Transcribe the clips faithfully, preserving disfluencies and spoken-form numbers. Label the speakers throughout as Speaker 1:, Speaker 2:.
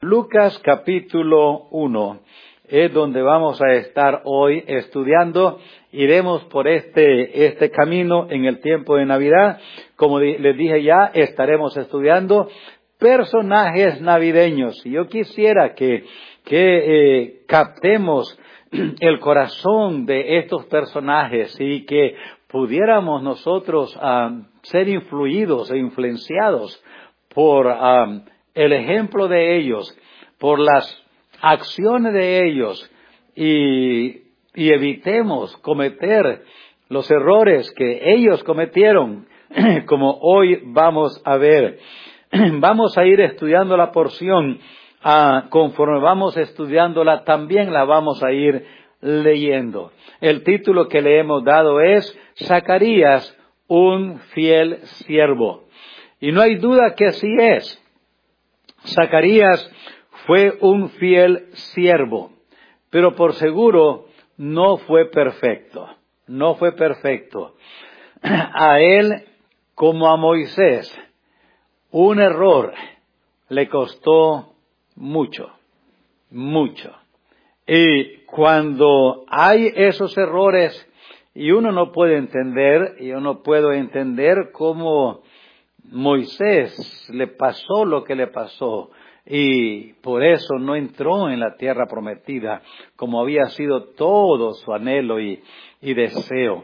Speaker 1: Lucas capítulo uno es donde vamos a estar hoy estudiando. Iremos por este, este camino en el tiempo de Navidad. Como les dije ya, estaremos estudiando personajes navideños. Y yo quisiera que, que eh, captemos el corazón de estos personajes y que pudiéramos nosotros uh, ser influidos e influenciados por um, el ejemplo de ellos, por las acciones de ellos y, y evitemos cometer los errores que ellos cometieron, como hoy vamos a ver. Vamos a ir estudiando la porción, uh, conforme vamos estudiándola, también la vamos a ir leyendo. El título que le hemos dado es Zacarías, un fiel siervo. Y no hay duda que así es. Zacarías fue un fiel siervo, pero por seguro no fue perfecto. No fue perfecto. A él, como a Moisés, un error le costó mucho, mucho. Y cuando hay esos errores y uno no puede entender, yo no puedo entender cómo Moisés le pasó lo que le pasó y por eso no entró en la tierra prometida como había sido todo su anhelo y, y deseo.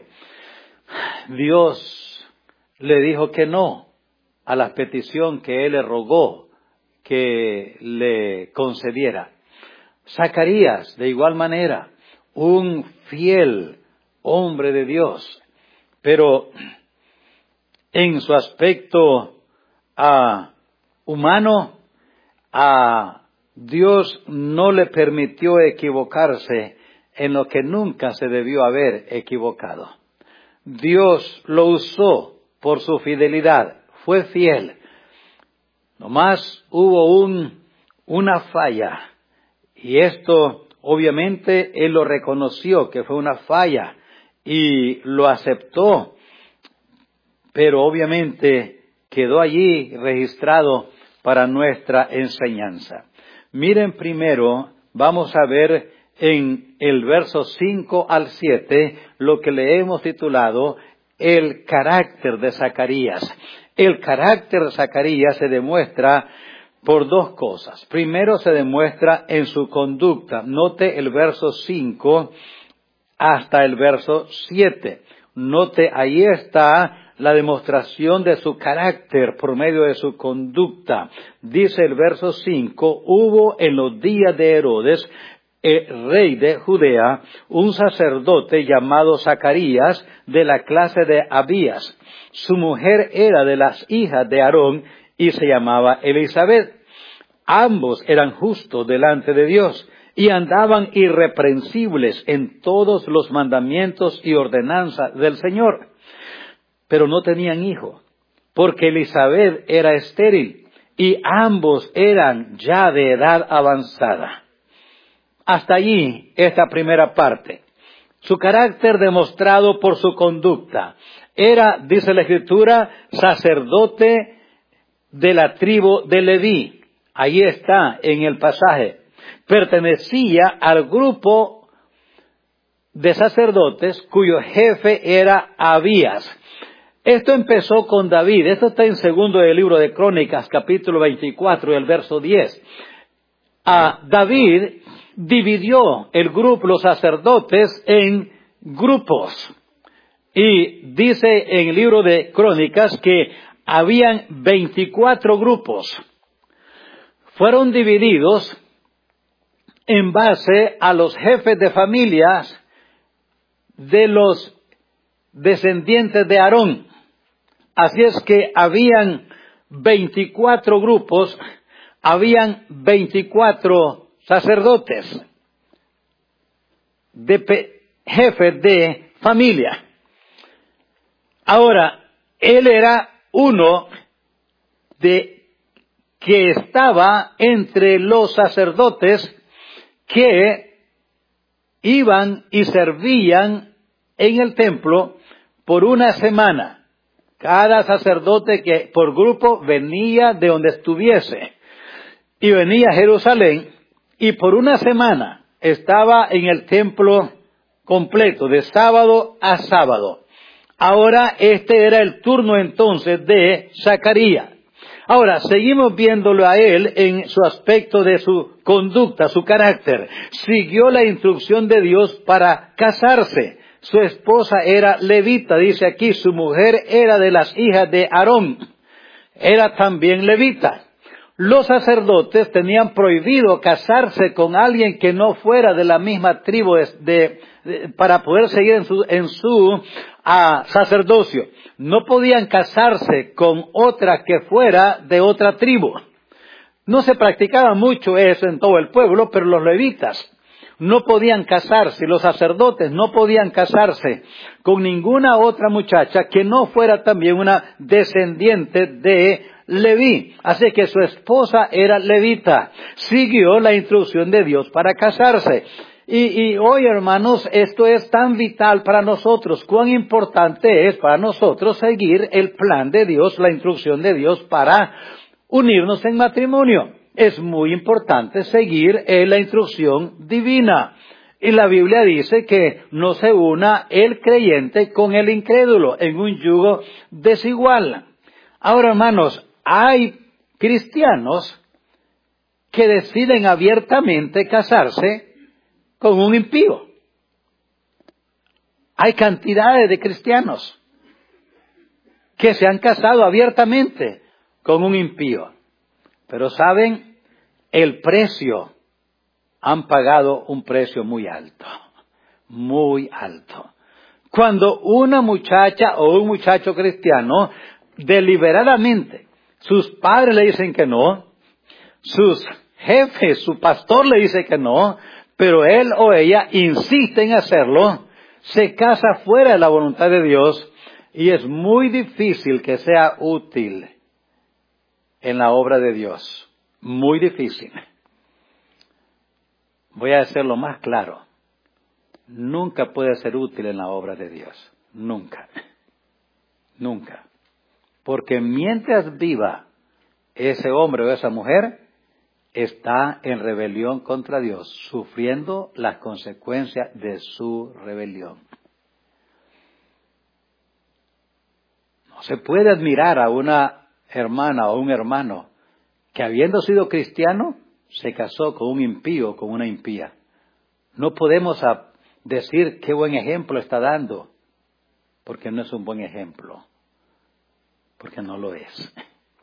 Speaker 1: Dios le dijo que no a la petición que él le rogó que le concediera. Zacarías, de igual manera, un fiel hombre de Dios, pero en su aspecto uh, humano, a uh, Dios no le permitió equivocarse en lo que nunca se debió haber equivocado. Dios lo usó por su fidelidad, fue fiel. Nomás hubo un, una falla, y esto obviamente él lo reconoció que fue una falla y lo aceptó. Pero obviamente quedó allí registrado para nuestra enseñanza. Miren primero, vamos a ver en el verso cinco al siete lo que le hemos titulado el carácter de Zacarías. El carácter de Zacarías se demuestra por dos cosas. Primero se demuestra en su conducta. Note el verso cinco hasta el verso siete. Note, ahí está la demostración de su carácter por medio de su conducta. Dice el verso cinco, hubo en los días de Herodes, el rey de Judea, un sacerdote llamado Zacarías de la clase de Abías. Su mujer era de las hijas de Aarón y se llamaba Elisabet. Ambos eran justos delante de Dios y andaban irreprensibles en todos los mandamientos y ordenanzas del Señor. Pero no tenían hijo, porque Elisabet era estéril y ambos eran ya de edad avanzada. Hasta allí esta primera parte. Su carácter demostrado por su conducta. Era, dice la Escritura, sacerdote de la tribu de Leví. Ahí está en el pasaje. Pertenecía al grupo de sacerdotes cuyo jefe era Abías. Esto empezó con David. Esto está en segundo del libro de Crónicas, capítulo veinticuatro, el verso diez. A David dividió el grupo, los sacerdotes, en grupos. Y dice en el libro de Crónicas que habían veinticuatro grupos. Fueron divididos en base a los jefes de familias de los descendientes de Aarón. Así es que habían veinticuatro grupos, habían veinticuatro sacerdotes, de pe- jefes de familia. Ahora, él era uno de que estaba entre los sacerdotes que iban y servían en el templo por una semana. Cada sacerdote que por grupo venía de donde estuviese. y venía a Jerusalén, y por una semana estaba en el templo completo, de sábado a sábado. Ahora este era el turno entonces de Zacarías. Ahora, seguimos viéndolo a él en su aspecto de su conducta, su carácter. Siguió la instrucción de Dios para casarse. Su esposa era levita, dice aquí, su mujer era de las hijas de Aarón. Era también levita. Los sacerdotes tenían prohibido casarse con alguien que no fuera de la misma tribu de, de, de, para poder seguir en su, en su a, sacerdocio. No podían casarse con otra que fuera de otra tribu. No se practicaba mucho eso en todo el pueblo, pero los levitas no podían casarse, los sacerdotes no podían casarse con ninguna otra muchacha que no fuera también una descendiente de Leví. Así que su esposa era levita. Siguió la instrucción de Dios para casarse. Y, y hoy, hermanos, esto es tan vital para nosotros. Cuán importante es para nosotros seguir el plan de Dios, la instrucción de Dios para unirnos en matrimonio. Es muy importante seguir eh, la instrucción divina. Y la Biblia dice que no se una el creyente con el incrédulo en un yugo desigual. Ahora, hermanos, hay cristianos que deciden abiertamente casarse con un impío. Hay cantidades de cristianos que se han casado abiertamente con un impío. Pero saben, el precio, han pagado un precio muy alto, muy alto. Cuando una muchacha o un muchacho cristiano, deliberadamente, sus padres le dicen que no, sus jefes, su pastor le dice que no, pero él o ella insiste en hacerlo, se casa fuera de la voluntad de Dios y es muy difícil que sea útil en la obra de Dios. Muy difícil. Voy a hacerlo más claro. Nunca puede ser útil en la obra de Dios. Nunca. Nunca. Porque mientras viva ese hombre o esa mujer, está en rebelión contra Dios, sufriendo las consecuencias de su rebelión. No se puede admirar a una hermana o un hermano que habiendo sido cristiano, se casó con un impío, con una impía. No podemos decir qué buen ejemplo está dando, porque no es un buen ejemplo, porque no lo es.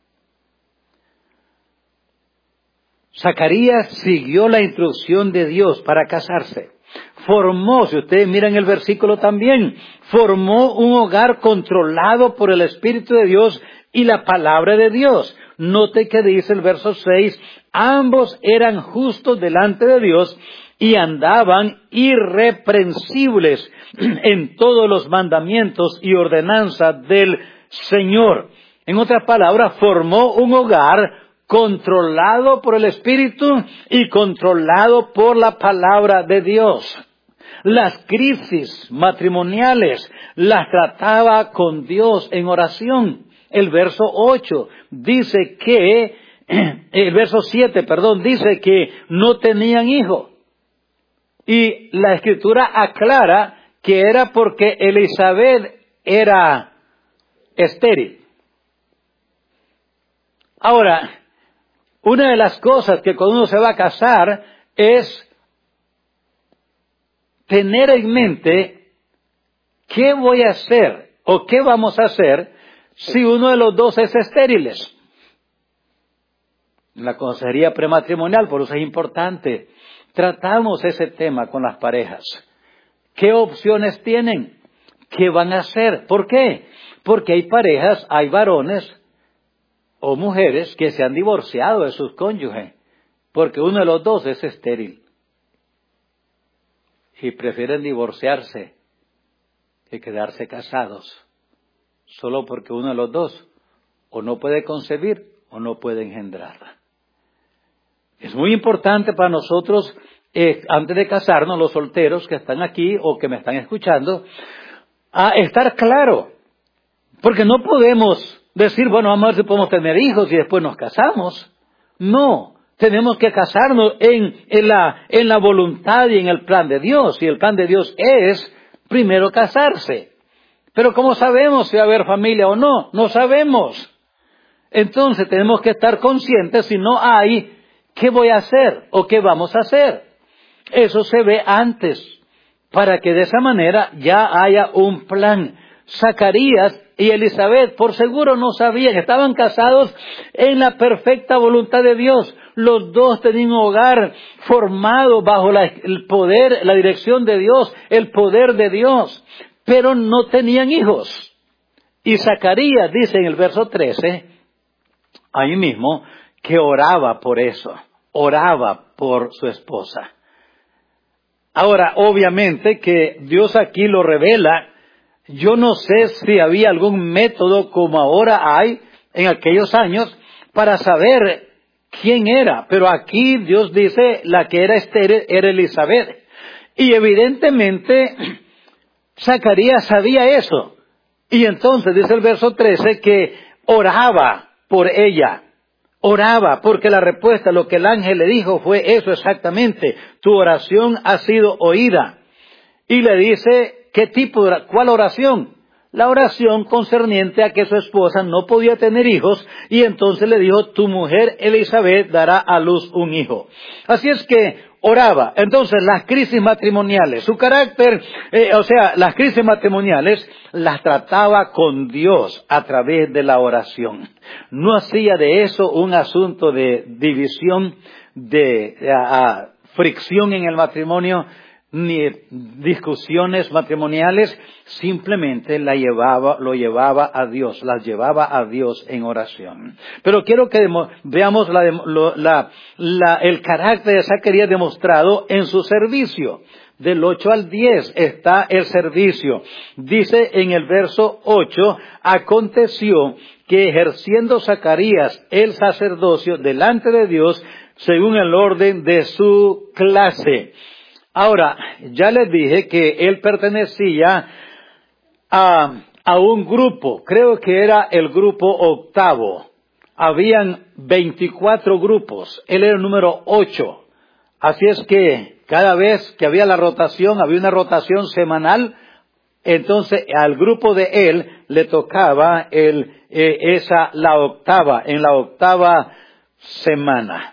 Speaker 1: Zacarías siguió la instrucción de Dios para casarse. Formó, si ustedes miran el versículo también, formó un hogar controlado por el Espíritu de Dios y la palabra de Dios. Note que dice el verso seis, ambos eran justos delante de Dios y andaban irreprensibles en todos los mandamientos y ordenanzas del Señor. En otras palabras, formó un hogar controlado por el Espíritu y controlado por la palabra de Dios. Las crisis matrimoniales las trataba con Dios en oración. El verso ocho dice que, el verso siete, perdón, dice que no tenían hijo. Y la Escritura aclara que era porque Elizabeth era estéril. Ahora, una de las cosas que cuando uno se va a casar es tener en mente qué voy a hacer o qué vamos a hacer si uno de los dos es estéril. La consejería prematrimonial, por eso es importante. Tratamos ese tema con las parejas. ¿Qué opciones tienen? ¿Qué van a hacer? ¿Por qué? Porque hay parejas, hay varones o mujeres que se han divorciado de sus cónyuges porque uno de los dos es estéril y prefieren divorciarse que quedarse casados solo porque uno de los dos o no puede concebir o no puede engendrar. Es muy importante para nosotros, eh, antes de casarnos, los solteros que están aquí o que me están escuchando, a estar claro, porque no podemos decir, bueno, vamos a ver si podemos tener hijos y después nos casamos. No, Tenemos que casarnos en, en, la, en la voluntad y en el plan de Dios. Y el plan de Dios es primero casarse. Pero ¿cómo sabemos si va a haber familia o no? No sabemos. Entonces tenemos que estar conscientes si no hay, ¿qué voy a hacer o qué vamos a hacer? Eso se ve antes, para que de esa manera ya haya un plan. Zacarías y Elizabeth por seguro no sabían, estaban casados en la perfecta voluntad de Dios. Los dos tenían un hogar formado bajo la, el poder, la dirección de Dios, el poder de Dios, pero no tenían hijos. Y Zacarías dice en el verso trece, ahí mismo, que oraba por eso, oraba por su esposa. Ahora, obviamente que Dios aquí lo revela. Yo no sé si había algún método como ahora hay en aquellos años para saber quién era. Pero aquí Dios dice la que era estéril era Elizabeth. Y evidentemente Zacarías sabía eso. Y entonces dice el verso trece que oraba por ella. Oraba porque la respuesta, lo que el ángel le dijo fue eso exactamente. Tu oración ha sido oída. Y le dice, ¿qué tipo de, cuál oración? La oración concerniente a que su esposa no podía tener hijos y entonces le dijo, tu mujer Elizabeth dará a luz un hijo. Así es que oraba. Entonces las crisis matrimoniales, su carácter, eh, o sea, las crisis matrimoniales las trataba con Dios a través de la oración. No hacía de eso un asunto de división, de, de a, a, fricción en el matrimonio, ni discusiones matrimoniales, simplemente la llevaba, lo llevaba a Dios, las llevaba a Dios en oración. Pero quiero que veamos la, la, la, el carácter de Zacarías demostrado en su servicio. Del ocho al diez está el servicio. Dice en el verso ocho, aconteció que ejerciendo Zacarías el sacerdocio delante de Dios, según el orden de su clase. Ahora, ya les dije que él pertenecía a, a un grupo, creo que era el grupo octavo. Habían veinticuatro grupos, él era el número ocho. Así es que cada vez que había la rotación, había una rotación semanal, entonces al grupo de él le tocaba el, eh, esa, la octava, en la octava semana.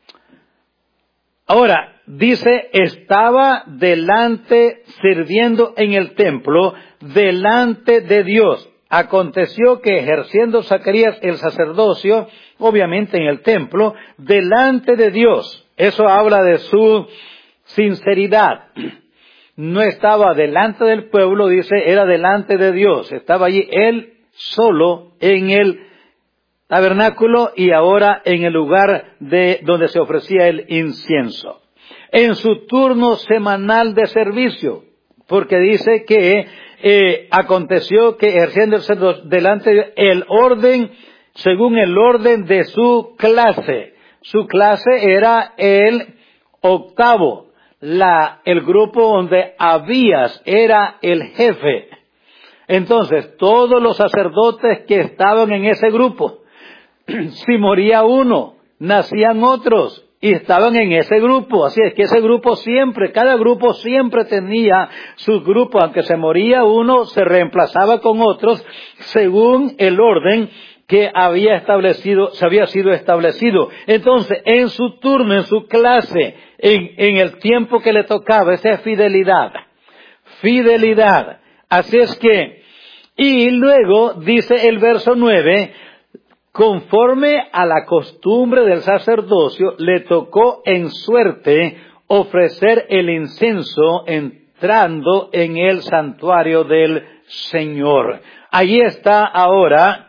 Speaker 1: Ahora, dice, estaba delante, sirviendo en el templo, delante de Dios. Aconteció que ejerciendo Zacarías el sacerdocio, obviamente en el templo, delante de Dios. Eso habla de su sinceridad. No estaba delante del pueblo, dice, era delante de Dios. Estaba allí él solo en el tabernáculo y ahora en el lugar de donde se ofrecía el incienso. En su turno semanal de servicio, porque dice que eh, aconteció que ejerciendo el sacerdocio delante de el orden, según el orden de su clase. Su clase era el octavo, la, el grupo donde Abías era el jefe. Entonces, todos los sacerdotes que estaban en ese grupo, si moría uno, nacían otros y estaban en ese grupo. Así es que ese grupo siempre, cada grupo siempre tenía su grupo. Aunque se moría uno, se reemplazaba con otros según el orden que había establecido, se había sido establecido. Entonces, en su turno, en su clase, en, en el tiempo que le tocaba, esa es fidelidad. Fidelidad. Así es que, y luego dice el verso nueve, conforme a la costumbre del sacerdocio, le tocó en suerte ofrecer el incienso entrando en el santuario del Señor. Allí está ahora,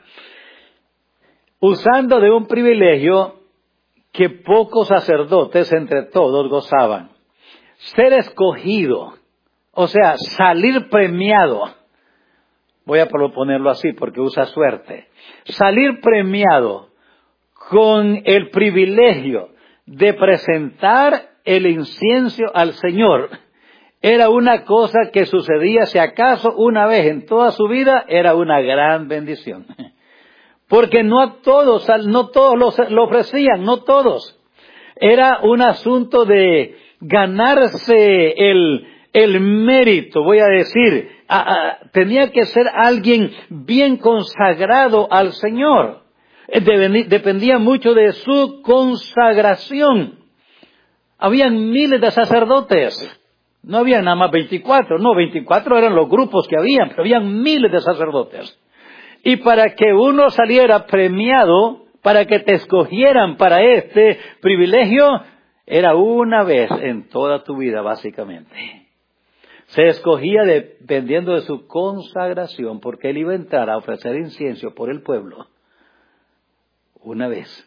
Speaker 1: usando de un privilegio que pocos sacerdotes entre todos gozaban. Ser escogido, o sea, salir premiado. Voy a proponerlo así porque usa suerte. Salir premiado con el privilegio de presentar el incienso al Señor era una cosa que sucedía, si acaso una vez en toda su vida, era una gran bendición. Porque no a todos, no todos lo, lo ofrecían, no todos. Era un asunto de ganarse el, el mérito, voy a decir. A, a, tenía que ser alguien bien consagrado al Señor. Dependía mucho de su consagración. Habían miles de sacerdotes. No había nada más veinticuatro, no, veinticuatro eran los grupos que habían, pero habían miles de sacerdotes. Y para que uno saliera premiado, para que te escogieran para este privilegio, era una vez en toda tu vida, básicamente. Se escogía dependiendo de su consagración, porque él iba a entrar a ofrecer incienso por el pueblo. Una vez.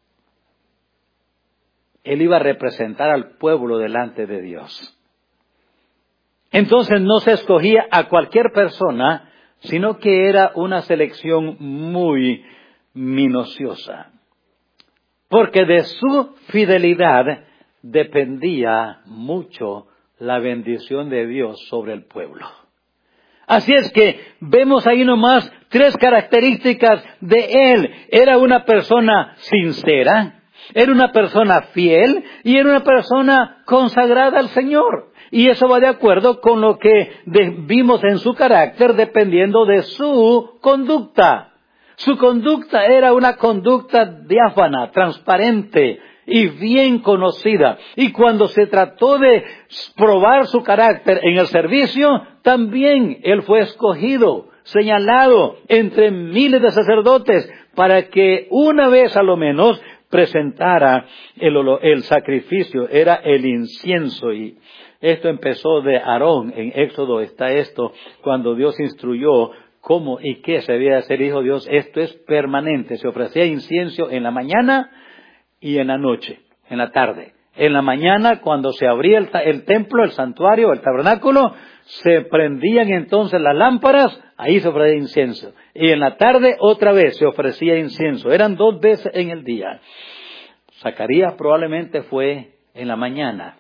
Speaker 1: Él iba a representar al pueblo delante de Dios. Entonces no se escogía a cualquier persona, sino que era una selección muy minuciosa. Porque de su fidelidad dependía mucho la bendición de Dios sobre el pueblo. Así es que vemos ahí nomás tres características de él. Era una persona sincera, era una persona fiel y era una persona consagrada al Señor. Y eso va de acuerdo con lo que vimos en su carácter dependiendo de su conducta. Su conducta era una conducta diáfana, transparente y bien conocida. Y cuando se trató de probar su carácter en el servicio, también él fue escogido, señalado entre miles de sacerdotes para que una vez a lo menos presentara el, el sacrificio, era el incienso. Y esto empezó de Aarón, en Éxodo está esto, cuando Dios instruyó cómo y qué se debía hacer, dijo Dios, esto es permanente, se ofrecía incienso en la mañana y en la noche, en la tarde. En la mañana, cuando se abría el, el templo, el santuario, el tabernáculo, se prendían entonces las lámparas, ahí se ofrecía incienso. Y en la tarde, otra vez, se ofrecía incienso. Eran dos veces en el día. Zacarías probablemente fue en la mañana,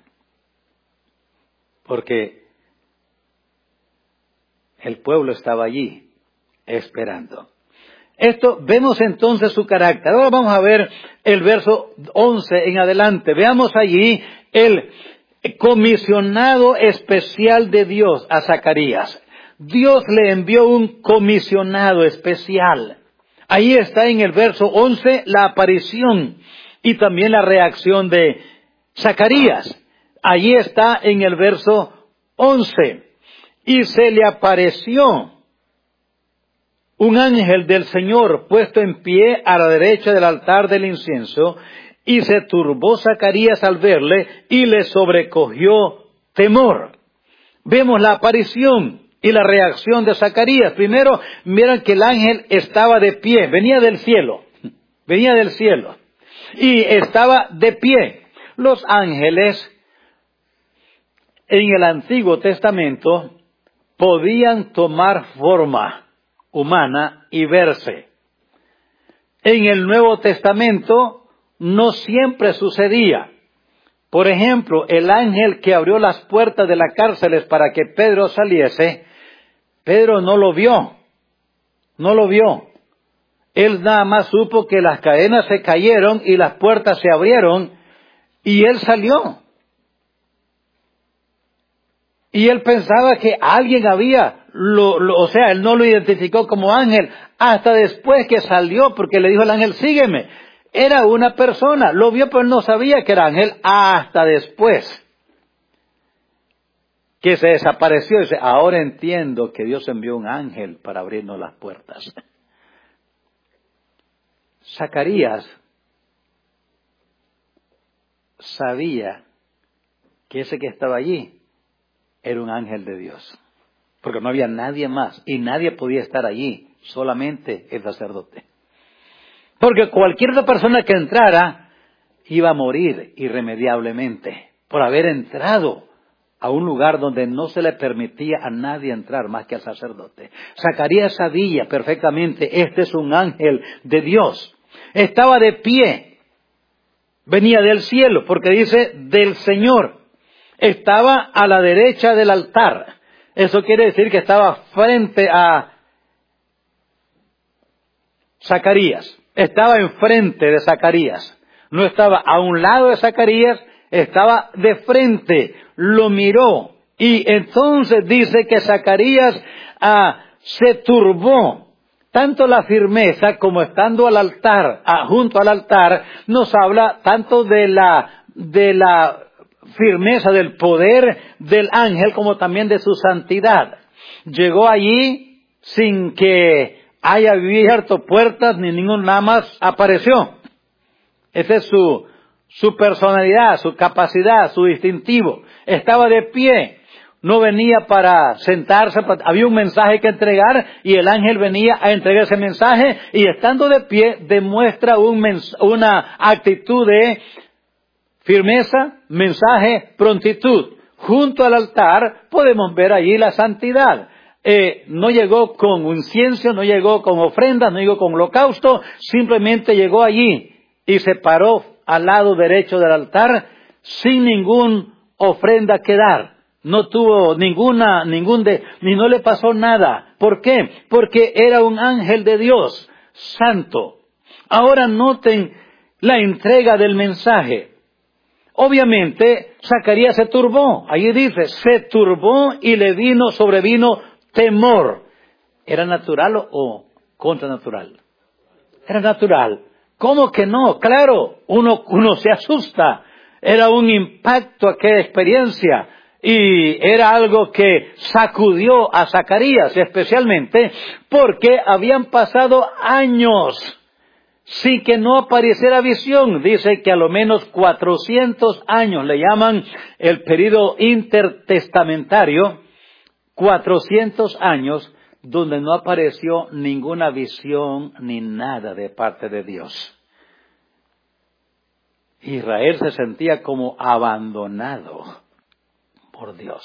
Speaker 1: porque el pueblo estaba allí, esperando. Esto, vemos entonces su carácter. Ahora vamos a ver el verso once en adelante. Veamos allí el comisionado especial de Dios a Zacarías. Dios le envió un comisionado especial. Ahí está en el verso once la aparición y también la reacción de Zacarías. Allí está en el verso once. Y se le apareció un ángel del Señor puesto en pie a la derecha del altar del incienso, y se turbó Zacarías al verle, y le sobrecogió temor. Vemos la aparición y la reacción de Zacarías. Primero, miren que el ángel estaba de pie, venía del cielo, venía del cielo, y estaba de pie. Los ángeles, en el Antiguo Testamento, podían tomar forma humana y verse. En el Nuevo Testamento no siempre sucedía. Por ejemplo, el ángel que abrió las puertas de las cárceles para que Pedro saliese, Pedro no lo vio, no lo vio. Él nada más supo que las cadenas se cayeron y las puertas se abrieron y él salió. Y él pensaba que alguien había, lo, lo, o sea, él no lo identificó como ángel hasta después que salió, porque le dijo el ángel, sígueme. Era una persona, lo vio, pero él no sabía que era ángel hasta después que se desapareció. Y dice, ahora entiendo que Dios envió un ángel para abrirnos las puertas. Zacarías sabía que ese que estaba allí era un ángel de Dios, porque no había nadie más y nadie podía estar allí, solamente el sacerdote. Porque cualquier otra persona que entrara iba a morir irremediablemente por haber entrado a un lugar donde no se le permitía a nadie entrar más que al sacerdote. Zacarías sabía perfectamente, este es un ángel de Dios. Estaba de pie, venía del cielo, porque dice del Señor. Estaba a la derecha del altar. Eso quiere decir que estaba frente a Zacarías. Estaba enfrente de Zacarías. No estaba a un lado de Zacarías, estaba de frente, lo miró. Y entonces dice que Zacarías ah, se turbó. Tanto la firmeza como estando al altar, ah, junto al altar, nos habla tanto de la, de la firmeza, del poder del ángel, como también de su santidad. Llegó allí sin que haya abierto puertas, ni ningún nada más apareció. Esa es su, su personalidad, su capacidad, su distintivo. Estaba de pie. No venía para sentarse, había un mensaje que entregar y el ángel venía a entregar ese mensaje y estando de pie demuestra un mens- una actitud de firmeza, mensaje, prontitud. Junto al altar podemos ver allí la santidad. Eh, no llegó con incienso, no llegó con ofrenda, no llegó con holocausto, simplemente llegó allí y se paró al lado derecho del altar sin ningún ofrenda que dar. No tuvo ninguna, ningún de, ni no le pasó nada. ¿Por qué? Porque era un ángel de Dios, santo. Ahora noten la entrega del mensaje. Obviamente, Zacarías se turbó. Allí dice, se turbó y le vino, sobrevino temor. ¿Era natural o, o contranatural? Era natural. ¿Cómo que no? Claro, uno, uno se asusta. Era un impacto aquella experiencia. Y era algo que sacudió a Zacarías, especialmente porque habían pasado años sin que no apareciera visión. Dice que a lo menos cuatrocientos años, le llaman el período intertestamentario, cuatrocientos años donde no apareció ninguna visión ni nada de parte de Dios. Israel se sentía como abandonado por Dios.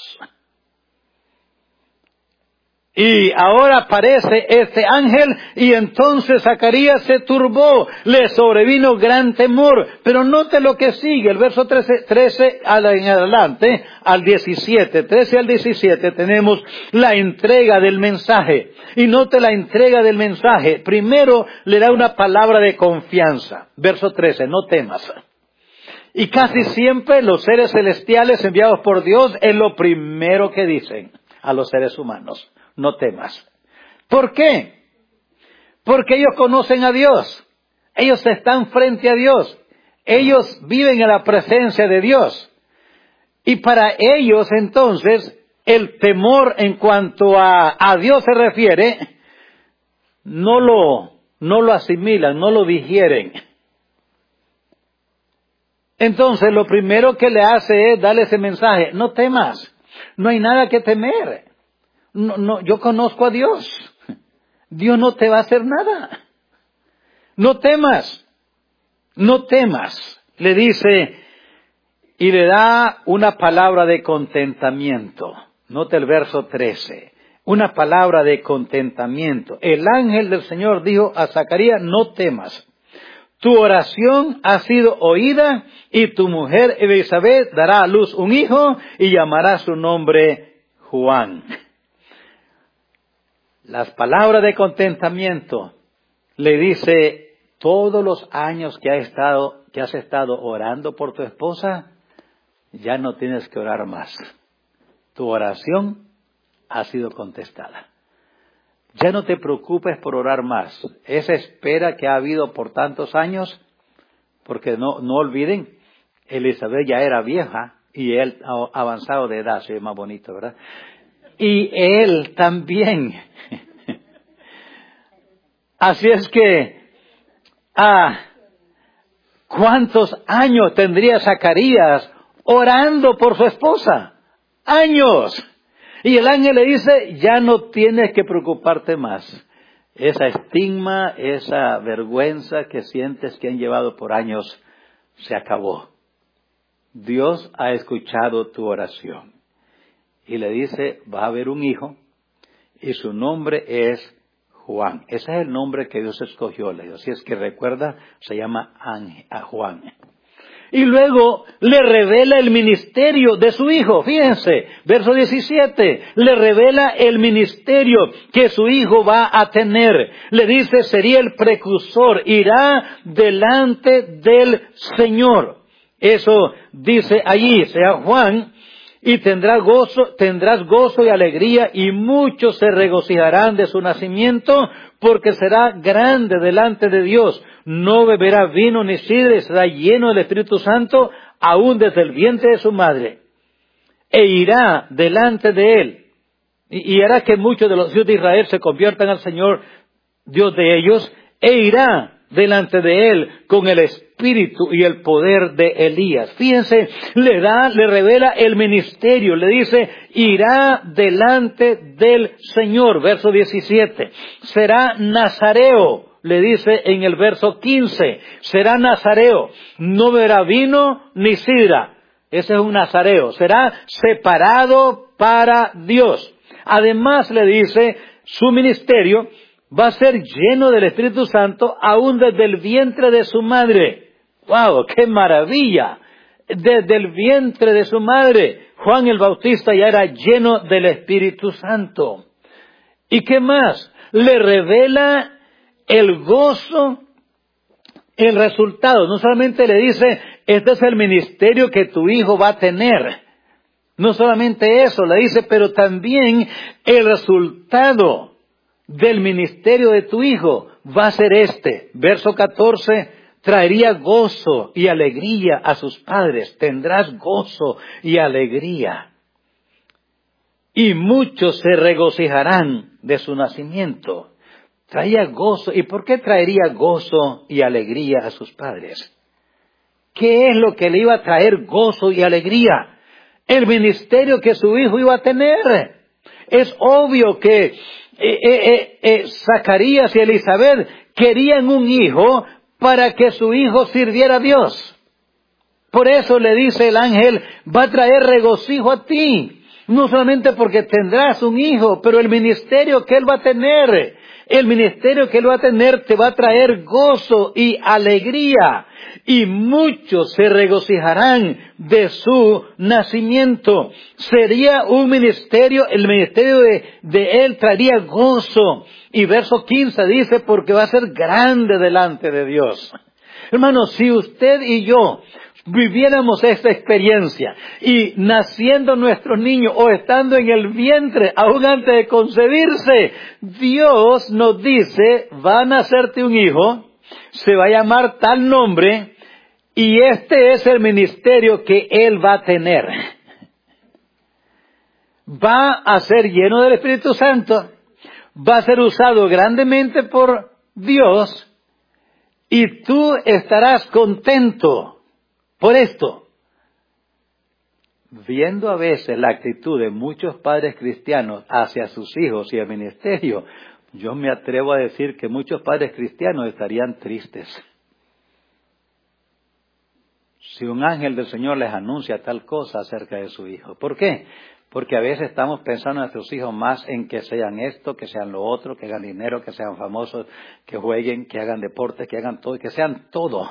Speaker 1: Y ahora aparece este ángel y entonces Zacarías se turbó, le sobrevino gran temor. Pero note lo que sigue, el verso trece, trece en adelante, al diecisiete, trece al diecisiete tenemos la entrega del mensaje. Y note la entrega del mensaje. Primero le da una palabra de confianza. Verso trece, no temas. Y casi siempre los seres celestiales enviados por Dios es lo primero que dicen a los seres humanos. No temas. ¿Por qué? Porque ellos conocen a Dios. Ellos están frente a Dios. Ellos viven en la presencia de Dios. Y para ellos entonces el temor en cuanto a, a Dios se refiere, no lo, no lo asimilan, no lo digieren. Entonces, lo primero que le hace es darle ese mensaje. No temas. No hay nada que temer. No, no, yo conozco a Dios. Dios no te va a hacer nada. No temas. No temas. Le dice, y le da una palabra de contentamiento. Note el verso trece. Una palabra de contentamiento. El ángel del Señor dijo a Zacarías, no temas. Tu oración ha sido oída y tu mujer Elisabet dará a luz un hijo y llamará su nombre Juan. Las palabras de contentamiento le dice, todos los años que has estado, que has estado orando por tu esposa, ya no tienes que orar más. Tu oración ha sido contestada. Ya no te preocupes por orar más. Esa espera que ha habido por tantos años, porque no, no olviden, Elizabeth ya era vieja y él avanzado de edad, se ve más bonito, ¿verdad? Y él también. Así es que, ah, ¿cuántos años tendría Zacarías orando por su esposa? Años. Y el ángel le dice, ya no tienes que preocuparte más. Esa estigma, esa vergüenza que sientes que han llevado por años, se acabó. Dios ha escuchado tu oración. Y le dice, va a haber un hijo, y su nombre es Juan. Ese es el nombre que Dios escogió. Le digo, si es que recuerda, se llama Ángel, a Juan. Y luego le revela el ministerio de su hijo. Fíjense, verso diecisiete, le revela el ministerio que su hijo va a tener. Le dice, sería el precursor, irá delante del Señor. Eso dice allí, sea Juan, y tendrá gozo, tendrás gozo y alegría, y muchos se regocijarán de su nacimiento, porque será grande delante de Dios. No beberá vino ni sidra, será lleno del Espíritu Santo, aún desde el vientre de su madre. E irá delante de él, y, y hará que muchos de los hijos de Israel se conviertan al Señor, Dios de ellos, e irá delante de él con el espíritu y el poder de Elías. Fíjense, le da, le revela el ministerio, le dice, irá delante del Señor, verso diecisiete. Será nazareo, le dice en el verso quince, será nazareo, no beberá vino ni sidra. Ese es un nazareo, será separado para Dios. Además le dice, su ministerio va a ser lleno del Espíritu Santo aún desde el vientre de su madre. ¡Wow! ¡Qué maravilla! Desde el vientre de su madre, Juan el Bautista ya era lleno del Espíritu Santo. ¿Y qué más? Le revela el gozo, el resultado. No solamente le dice, este es el ministerio que tu hijo va a tener. No solamente eso, le dice, pero también el resultado del ministerio de tu hijo va a ser este. Verso catorce, traería gozo y alegría a sus padres. Tendrás gozo y alegría. Y muchos se regocijarán de su nacimiento. Traía gozo. ¿Y por qué traería gozo y alegría a sus padres? ¿Qué es lo que le iba a traer gozo y alegría? El ministerio que su hijo iba a tener. Es obvio que Eh, eh, eh, eh, Zacarías y Elizabeth querían un hijo para que su hijo sirviera a Dios. Por eso le dice el ángel, va a traer regocijo a ti. No solamente porque tendrás un hijo, pero el ministerio que él va a tener, el ministerio que él va a tener te va a traer gozo y alegría. Y muchos se regocijarán de su nacimiento. Sería un ministerio, el ministerio de, de él traería gozo. Y verso quince dice, porque va a ser grande delante de Dios. Hermanos, si usted y yo viviéramos esta experiencia y naciendo nuestros niños o estando en el vientre aún antes de concebirse, Dios nos dice, va a nacerte un hijo, se va a llamar tal nombre y este es el ministerio que él va a tener. Va a ser lleno del Espíritu Santo, va a ser usado grandemente por Dios y tú estarás contento por esto. Viendo a veces la actitud de muchos padres cristianos hacia sus hijos y el ministerio, yo me atrevo a decir que muchos padres cristianos estarían tristes. Si un ángel del Señor les anuncia tal cosa acerca de su hijo. ¿Por qué? Porque a veces estamos pensando en nuestros hijos más en que sean esto, que sean lo otro, que hagan dinero, que sean famosos, que jueguen, que hagan deporte, que hagan todo, que sean todo.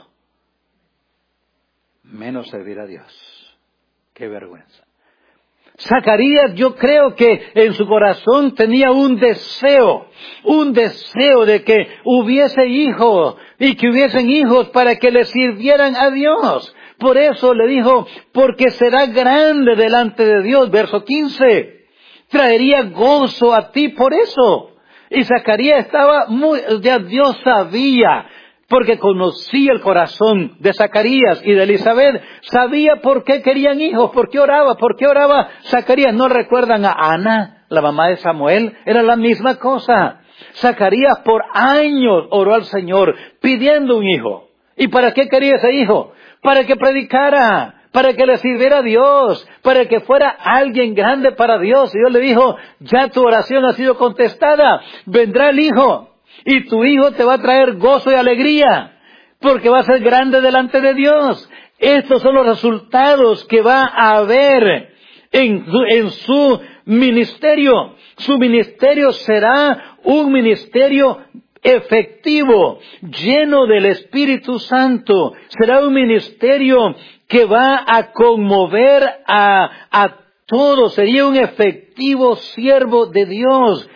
Speaker 1: Menos servir a Dios. ¡Qué vergüenza! Zacarías, yo creo que en su corazón tenía un deseo, un deseo de que hubiese hijos y que hubiesen hijos para que le sirvieran a Dios. Por eso le dijo, porque será grande delante de Dios. Verso quince, traería gozo a ti por eso. Y Zacarías estaba muy, ya Dios sabía, porque conocía el corazón de Zacarías y de Elizabeth, sabía por qué querían hijos, por qué oraba, por qué oraba Zacarías. ¿No recuerdan a Ana, la mamá de Samuel? Era la misma cosa. Zacarías por años oró al Señor pidiendo un hijo. ¿Y para qué quería ese hijo? Para que predicara, para que le sirviera a Dios, para que fuera alguien grande para Dios. Y Dios le dijo, ya tu oración ha sido contestada, vendrá el hijo. Y tu hijo te va a traer gozo y alegría, porque va a ser grande delante de Dios. Estos son los resultados que va a haber en, en su ministerio. Su ministerio será un ministerio efectivo, lleno del Espíritu Santo. Será un ministerio que va a conmover a, a todos. Sería un efectivo siervo de Dios.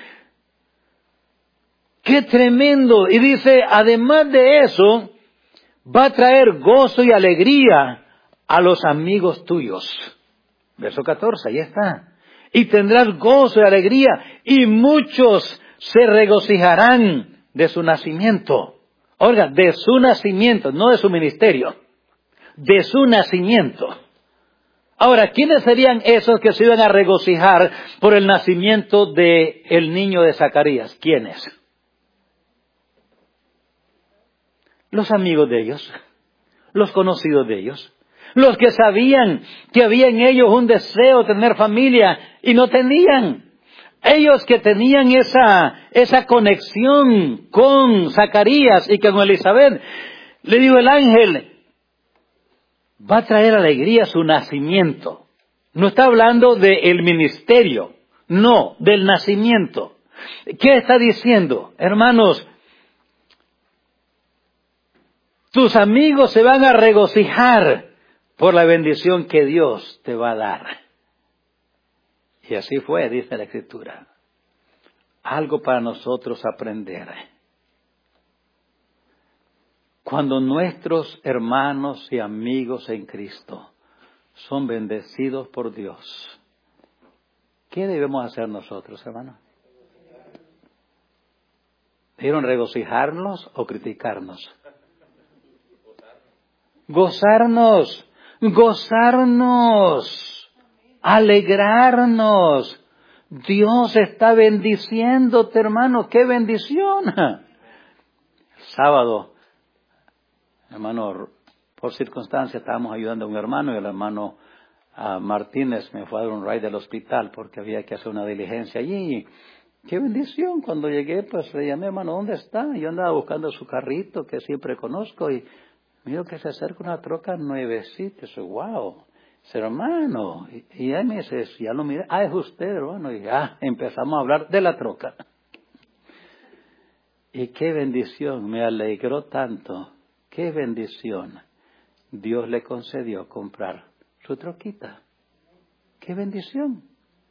Speaker 1: ¡Qué tremendo! Y dice, además de eso, va a traer gozo y alegría a los amigos tuyos. Verso catorce, ahí está. Y tendrás gozo y alegría, y muchos se regocijarán de su nacimiento. Oiga, de su nacimiento, no de su ministerio. De su nacimiento. Ahora, ¿quiénes serían esos que se iban a regocijar por el nacimiento del niño de Zacarías? ¿Quiénes? Los amigos de ellos, los conocidos de ellos, los que sabían que había en ellos un deseo de tener familia y no tenían. Ellos que tenían esa, esa conexión con Zacarías y con Elizabeth. Le dijo el ángel, va a traer alegría su nacimiento. No está hablando del ministerio, no, del nacimiento. ¿Qué está diciendo? Hermanos, tus amigos se van a regocijar por la bendición que Dios te va a dar. Y así fue, dice la Escritura. Algo para nosotros aprender. Cuando nuestros hermanos y amigos en Cristo son bendecidos por Dios, ¿qué debemos hacer nosotros, hermanos? ¿Debieron regocijarnos o criticarnos? Gozarnos, gozarnos, alegrarnos. Dios está bendiciéndote, hermano. ¡Qué bendición! Sábado, hermano, por circunstancia estábamos ayudando a un hermano y el hermano uh, Martínez me fue a dar un ride del hospital porque había que hacer una diligencia allí. ¡Qué bendición! Cuando llegué, pues le llamé, hermano, ¿dónde está? Yo andaba buscando su carrito que siempre conozco y miro que se acerca una troca nuevecita. Dice, wow, dice, hermano. Y, y él me dice, ya lo miré. Ah, es usted, hermano. Y ya empezamos a hablar de la troca. Y qué bendición, me alegró tanto. Qué bendición. Dios le concedió comprar su troquita. Qué bendición.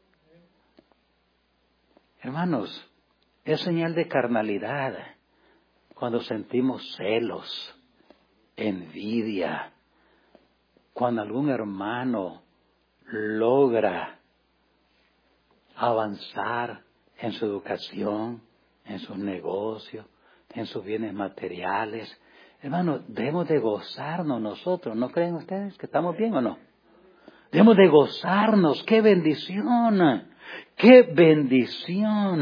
Speaker 1: Hermanos, es señal de carnalidad cuando sentimos celos, envidia, cuando algún hermano logra avanzar en su educación, en sus negocios, en sus bienes materiales. Hermano, debemos de gozarnos nosotros. ¿No creen ustedes que estamos bien o no? Debemos de gozarnos. ¡Qué bendición! ¡Qué bendición!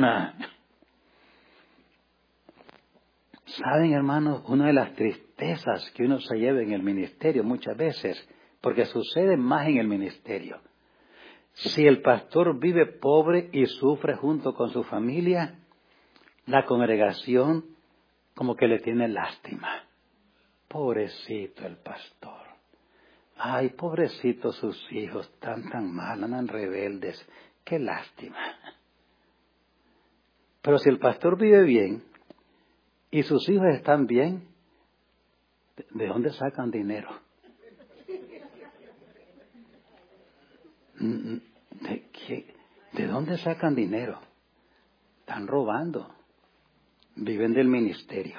Speaker 1: Saben, hermanos, una de las tristezas que uno se lleva en el ministerio muchas veces, porque sucede más en el ministerio. Si el pastor vive pobre y sufre junto con su familia, la congregación como que le tiene lástima. Pobrecito el pastor. Ay, pobrecito sus hijos, tan tan mal, andan rebeldes. Qué lástima. Pero si el pastor vive bien y sus hijos están bien, ¿de dónde sacan dinero? ¿De qué? ¿De dónde sacan dinero? Están robando. Viven del ministerio.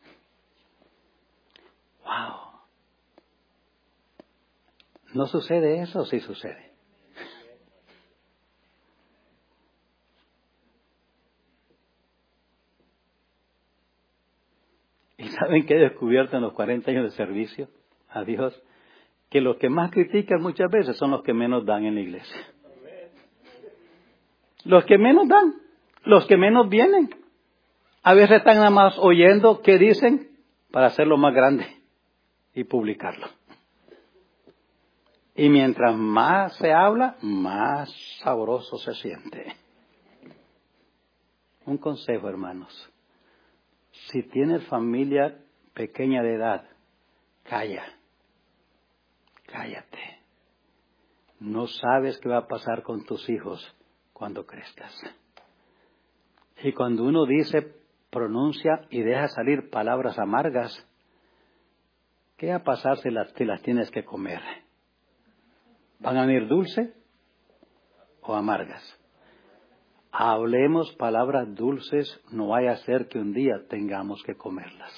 Speaker 1: Wow. ¿No sucede eso? Sí sucede. ¿Y saben qué he descubierto en los cuarenta años de servicio a Dios? Que los que más critican muchas veces son los que menos dan en la iglesia. Los que menos dan, los que menos vienen. A veces están nada más oyendo qué dicen para hacerlo más grande y publicarlo. Y mientras más se habla, más sabroso se siente. Un consejo, hermanos. Si tienes familia pequeña de edad, calla. Cállate. No sabes qué va a pasar con tus hijos cuando crezcas. Y cuando uno dice pronuncia y deja salir palabras amargas, ¿qué va a pasar si las, si las tienes que comer? ¿Van a venir dulces o amargas? Hablemos palabras dulces, no vaya a ser que un día tengamos que comerlas.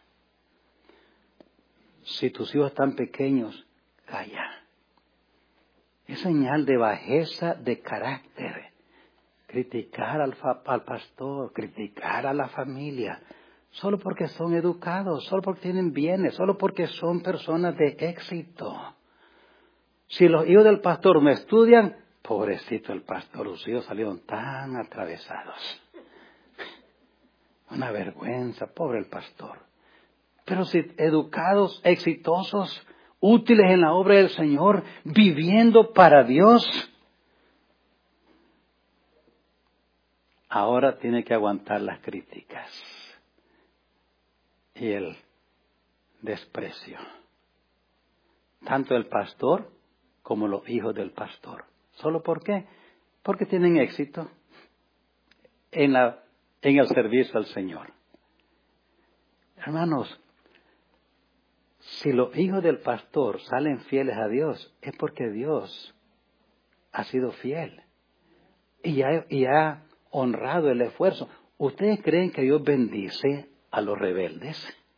Speaker 1: Si tus hijos están pequeños, calla. Es señal de bajeza de carácter. Criticar al, fa, al pastor, criticar a la familia, solo porque son educados, solo porque tienen bienes, solo porque son personas de éxito. Si los hijos del pastor no estudian, pobrecito el pastor, sus hijos salieron tan atravesados. Una vergüenza, pobre el pastor. Pero si educados, exitosos, útiles en la obra del Señor, viviendo para Dios, ahora tiene que aguantar las críticas y el desprecio. Tanto el pastor como los hijos del pastor. ¿Solo por qué? Porque tienen éxito en, la, en el servicio al Señor. Hermanos, si los hijos del pastor salen fieles a Dios, es porque Dios ha sido fiel y ha, y ha honrado el esfuerzo. ¿Ustedes creen que Dios bendice a los rebeldes?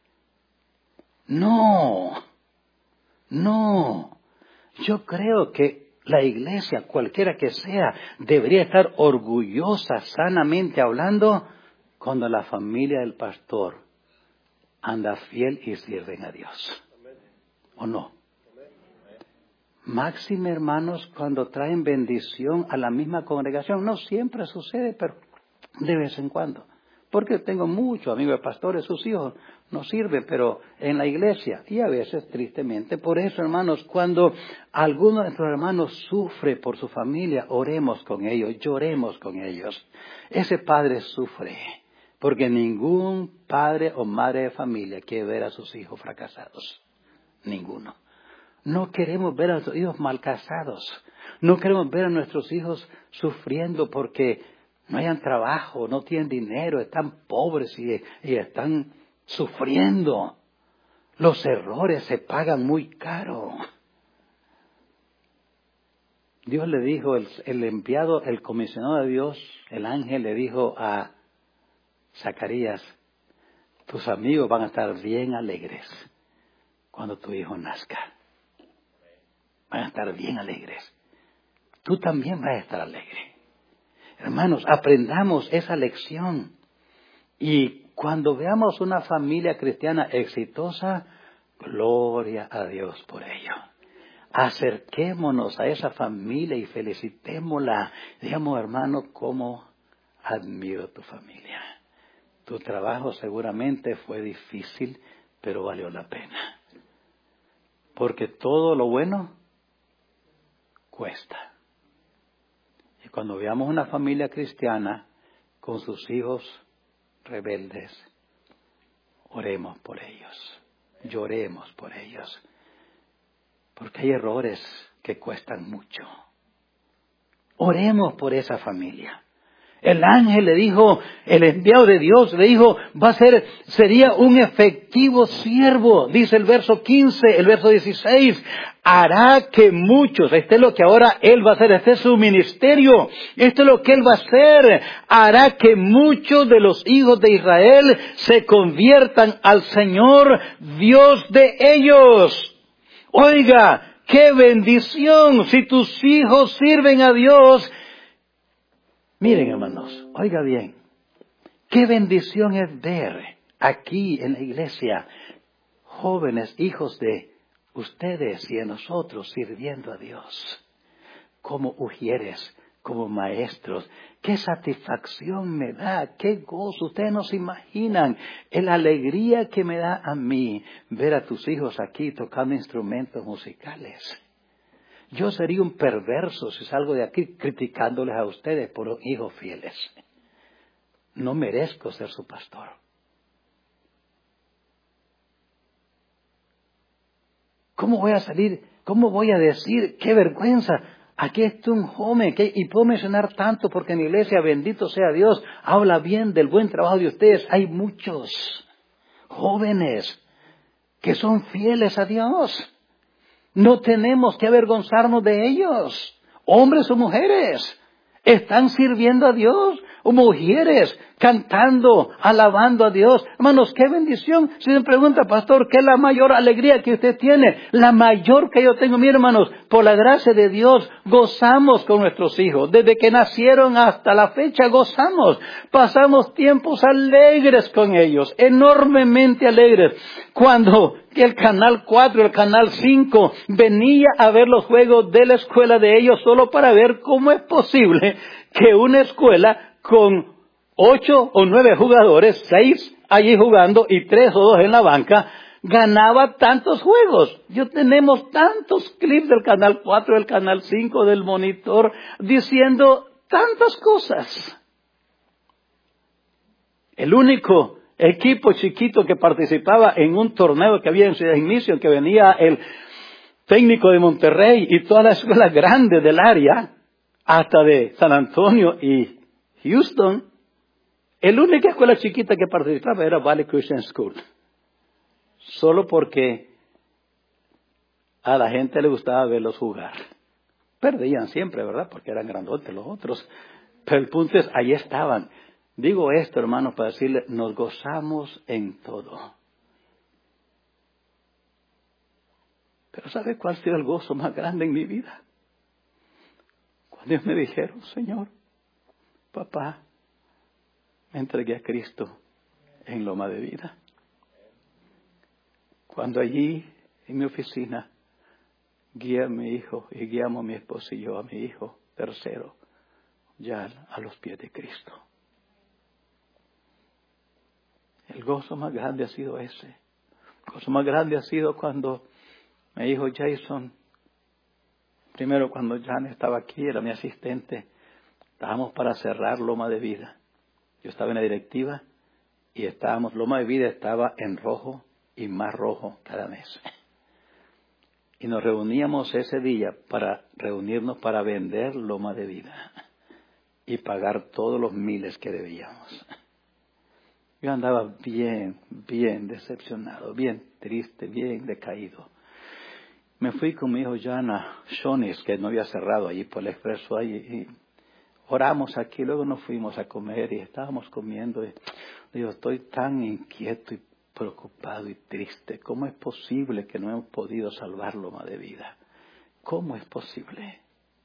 Speaker 1: No, no. Yo creo que la iglesia, cualquiera que sea, debería estar orgullosa, sanamente hablando, cuando la familia del pastor anda fiel y sirven a Dios. ¿O no? Máxime, hermanos, cuando traen bendición a la misma congregación. No siempre sucede, pero de vez en cuando. Porque tengo muchos amigos de pastores, sus hijos no sirven, pero en la iglesia. Y a veces, tristemente, por eso, hermanos, cuando alguno de nuestros hermanos sufre por su familia, oremos con ellos, lloremos con ellos. Ese padre sufre, porque ningún padre o madre de familia quiere ver a sus hijos fracasados. Ninguno. No queremos ver a nuestros hijos mal casados. No queremos ver a nuestros hijos sufriendo porque no hayan trabajo, no tienen dinero, están pobres y, y están sufriendo. Los errores se pagan muy caro. Dios le dijo, el, el enviado, el comisionado de Dios, el ángel le dijo a Zacarías, tus amigos van a estar bien alegres cuando tu hijo nazca. Van a estar bien alegres. Tú también vas a estar alegre. Hermanos, aprendamos esa lección. Y cuando veamos una familia cristiana exitosa, gloria a Dios por ello. Acerquémonos a esa familia y felicitémosla. Digamos, hermano, cómo admiro tu familia. Tu trabajo seguramente fue difícil, pero valió la pena. Porque todo lo bueno cuesta. Y cuando veamos una familia cristiana con sus hijos rebeldes, oremos por ellos, lloremos por ellos, porque hay errores que cuestan mucho. Oremos por esa familia. El ángel le dijo, el enviado de Dios le dijo, va a ser, sería un efectivo siervo, dice el verso quince, el verso dieciséis, hará que muchos, este es lo que ahora él va a hacer, este es su ministerio, esto es lo que él va a hacer, hará que muchos de los hijos de Israel se conviertan al Señor Dios de ellos. Oiga, qué bendición, si tus hijos sirven a Dios. Miren, hermanos, oiga bien, qué bendición es ver aquí en la iglesia jóvenes, hijos de ustedes y de nosotros sirviendo a Dios, como ujieres, como maestros. Qué satisfacción me da, qué gozo, ustedes no se imaginan la alegría que me da a mí ver a tus hijos aquí tocando instrumentos musicales. Yo sería un perverso si salgo de aquí criticándoles a ustedes por hijos fieles. No merezco ser su pastor. ¿Cómo voy a salir? ¿Cómo voy a decir? ¡Qué vergüenza! Aquí está un joven, que, y puedo mencionar tanto porque en la iglesia, bendito sea Dios, habla bien del buen trabajo de ustedes. Hay muchos jóvenes que son fieles a Dios. No tenemos que avergonzarnos de ellos. Hombres o mujeres, están sirviendo a Dios. O mujeres, cantando, alabando a Dios. Hermanos, qué bendición. Si me pregunta, pastor, ¿qué es la mayor alegría que usted tiene? La mayor que yo tengo, mis hermanos, por la gracia de Dios, gozamos con nuestros hijos. Desde que nacieron hasta la fecha, gozamos. Pasamos tiempos alegres con ellos, enormemente alegres. Cuando el Canal cuatro, el Canal cinco, venía a ver los juegos de la escuela de ellos solo para ver cómo es posible que una escuela con ocho o nueve jugadores, seis allí jugando y tres o dos en la banca, ganaba tantos juegos. Yo tenemos tantos clips del Canal cuatro, del Canal cinco, del monitor, diciendo tantas cosas. El único equipo chiquito que participaba en un torneo que había en Ciudad Ignicio, que venía el técnico de Monterrey y todas las escuelas grandes del área, hasta de San Antonio y Houston, la única escuela chiquita que participaba era Valley Christian School. Solo porque a la gente le gustaba verlos jugar. Perdían siempre, ¿verdad? Porque eran grandotes los otros. Pero el punto es, ahí estaban. Digo esto, hermanos, para decirle, nos gozamos en todo. Pero ¿sabe cuál ha sido el gozo más grande en mi vida? Cuando ellos me dijeron, Señor, papá, me entregué a Cristo en Loma de Vida. Cuando allí, en mi oficina, guía a mi hijo y guiamos a mi esposo y yo a mi hijo tercero, ya a los pies de Cristo. El gozo más grande ha sido ese. El gozo más grande ha sido cuando mi hijo Jason, primero cuando Jan estaba aquí, era mi asistente, estábamos para cerrar Loma de Vida. Yo estaba en la directiva y estábamos, Loma de Vida estaba en rojo y más rojo cada mes. Y nos reuníamos ese día para reunirnos para vender Loma de Vida y pagar todos los miles que debíamos. Yo andaba bien, bien decepcionado, bien triste, bien decaído. Me fui con mi hijo Jan a Shoney's, que no había cerrado allí por el expreso ahí, y oramos aquí, luego nos fuimos a comer y estábamos comiendo. Y digo, estoy tan inquieto y preocupado y triste. ¿Cómo es posible que no hemos podido salvar Loma de Vida? ¿Cómo es posible?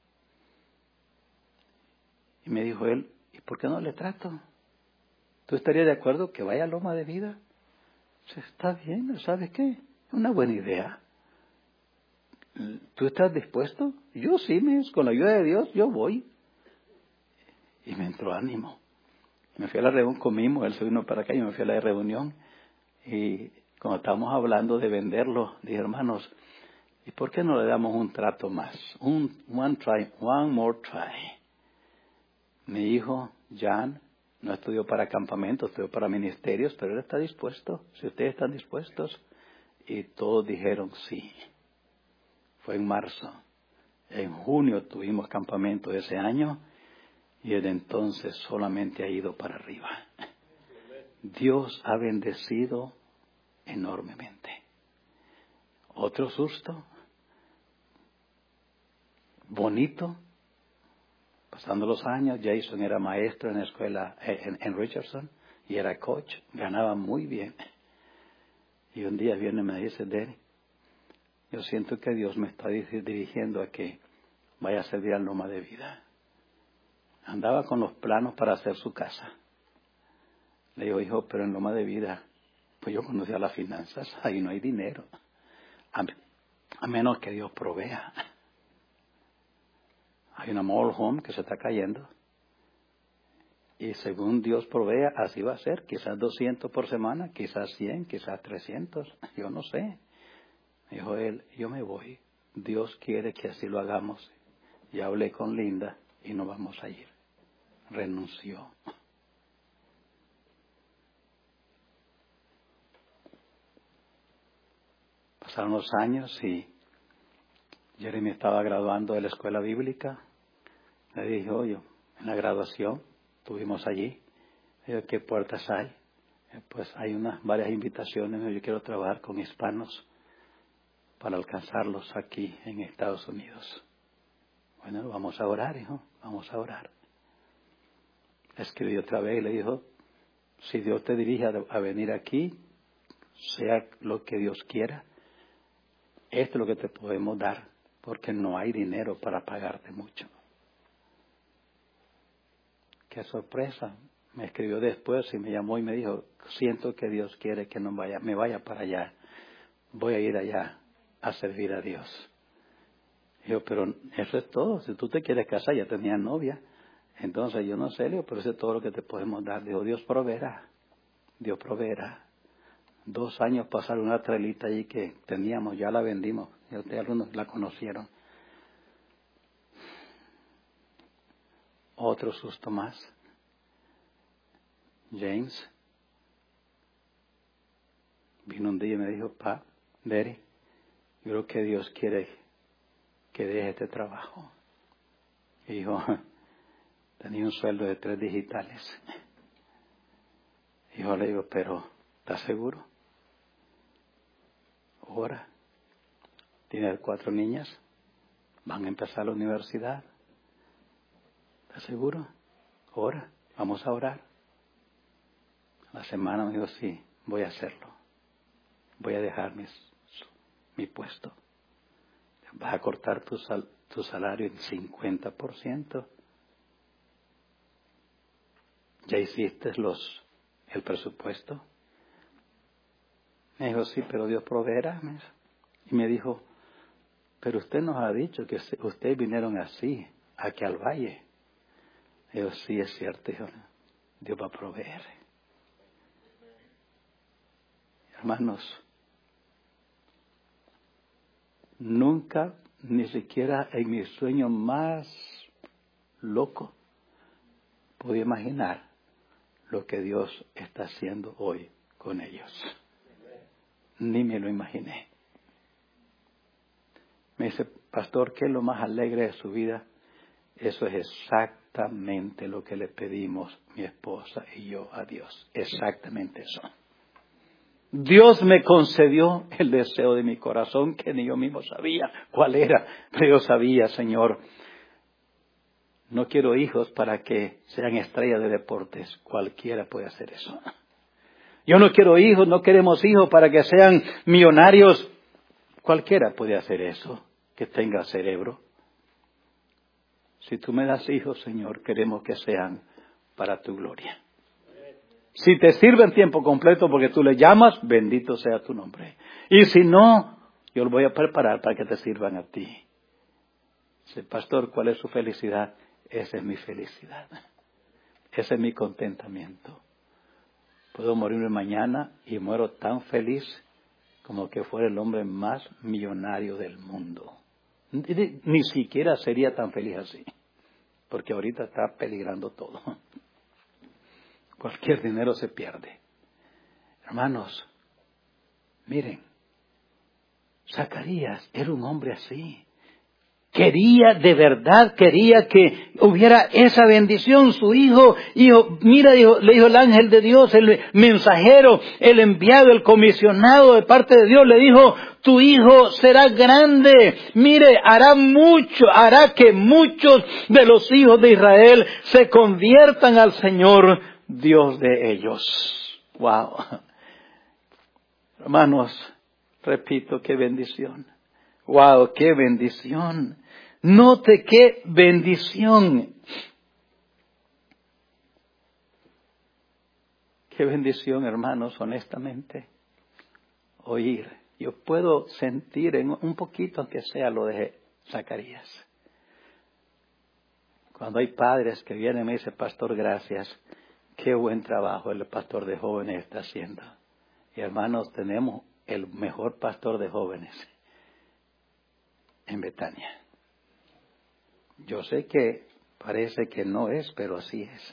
Speaker 1: Y me dijo él, ¿y por qué no le trato? ¿Tú estarías de acuerdo que vaya a Loma de Vida? Dice, está bien, ¿sabes qué? Es una buena idea. ¿Tú estás dispuesto? Yo sí, mis, con la ayuda de Dios, yo voy. Y me entró ánimo. Me fui a la reunión, comimos, él se vino para acá y me fui a la reunión. Y cuando estábamos hablando de venderlo, dije, hermanos, ¿y por qué no le damos un trato más? Un one try, one more try. Mi hijo, Jan, no estudió para campamentos, estudió para ministerios, pero él está dispuesto. Si ustedes están dispuestos. Y todos dijeron sí. Fue en marzo. En junio tuvimos campamento ese año. Y desde entonces solamente ha ido para arriba. Dios ha bendecido enormemente. Otro susto. Bonito. Pasando los años, Jason era maestro en la escuela en, en Richardson. Y era coach. Ganaba muy bien. Y un día viene y me dice, Danny, yo siento que Dios me está dirigiendo a que vaya a servir a Loma de Vida. Andaba con los planos para hacer su casa. Le digo, hijo, pero en Loma de Vida, pues yo conocía las finanzas, ahí no hay dinero. A, a menos que Dios provea. Hay una mobile home que se está cayendo. Y según Dios provea, así va a ser. Quizás doscientos por semana, quizás cien, quizás trescientos. Yo no sé. Dijo él, yo me voy. Dios quiere que así lo hagamos. Y hablé con Linda y nos vamos a ir. Renunció. Pasaron los años y Jeremy estaba graduando de la escuela bíblica. Le dije, oye, en la graduación estuvimos allí. Le dije, ¿qué puertas hay? Eh, Pues hay unas varias invitaciones. Yo quiero trabajar con hispanos para alcanzarlos aquí en Estados Unidos. Bueno, vamos a orar, hijo, vamos a orar. Escribió otra vez y le dijo, si Dios te dirige a, a venir aquí, sea lo que Dios quiera, esto es lo que te podemos dar, porque no hay dinero para pagarte mucho. Qué sorpresa. Me escribió después y me llamó y me dijo, siento que Dios quiere que no vaya, me vaya para allá. Voy a ir allá a servir a Dios. Y yo, pero eso es todo. Si tú te quieres casar, ya tenías novia. Entonces yo no sé, le digo, pero eso es todo lo que te podemos dar. Dijo, Dios proveerá. Dios proveerá. Dos años pasaron una trailita allí que teníamos, ya la vendimos. Y ustedes algunos la conocieron. Otro susto más. James vino un día y me dijo, pa, Derry, yo creo que Dios quiere que deje este trabajo. Y dijo, tenía un sueldo de tres digitales. Y yo le digo, pero, ¿estás seguro? Ahora, tiene cuatro niñas, van a empezar la universidad. ¿Estás seguro? Ahora, vamos a orar. La semana me dijo, sí, voy a hacerlo. Voy a dejar mis, mi puesto. Vas a cortar tu, sal, tu salario en cincuenta por ciento. ¿Ya hiciste los, el presupuesto? Me dijo, sí, pero Dios proveerá. Y me dijo, pero usted nos ha dicho que ustedes vinieron así, aquí al valle. Y yo, sí, es cierto, hijo, Dios va a proveer. Hermanos, nunca, ni siquiera en mi sueño más loco, pude imaginar lo que Dios está haciendo hoy con ellos. Ni me lo imaginé. Me dice, pastor, ¿qué es lo más alegre de su vida? Eso es exactamente lo que le pedimos mi esposa y yo a Dios. Exactamente eso. Dios me concedió el deseo de mi corazón que ni yo mismo sabía cuál era. Pero yo sabía, Señor, no quiero hijos para que sean estrellas de deportes. Cualquiera puede hacer eso. Yo no quiero hijos, no queremos hijos para que sean millonarios. Cualquiera puede hacer eso, que tenga cerebro. Si tú me das hijos, Señor, queremos que sean para tu gloria. Si te sirven tiempo completo porque tú le llamas, bendito sea tu nombre. Y si no, yo lo voy a preparar para que te sirvan a ti. Dice, pastor, ¿cuál es su felicidad? Esa es mi felicidad. Ese es mi contentamiento. Puedo morirme mañana y muero tan feliz como que fuera el hombre más millonario del mundo. Ni siquiera sería tan feliz así, porque ahorita está peligrando todo. Cualquier dinero se pierde. Hermanos, miren, Zacarías era un hombre así. Quería, de verdad, quería que hubiera esa bendición. Su hijo, hijo, mira, dijo, le dijo el ángel de Dios, el mensajero, el enviado, el comisionado de parte de Dios, le dijo, tu hijo será grande. Mire, hará mucho, hará que muchos de los hijos de Israel se conviertan al Señor, Dios de ellos. Wow. Hermanos, repito, qué bendición. Wow, qué bendición. Note qué bendición. Qué bendición, hermanos, honestamente. Oír. Yo puedo sentir en un poquito, aunque sea, lo de Zacarías. Cuando hay padres que vienen y me dicen, pastor, gracias. Qué buen trabajo el pastor de jóvenes está haciendo. Y hermanos, tenemos el mejor pastor de jóvenes en Betania. Yo sé que parece que no es, pero así es.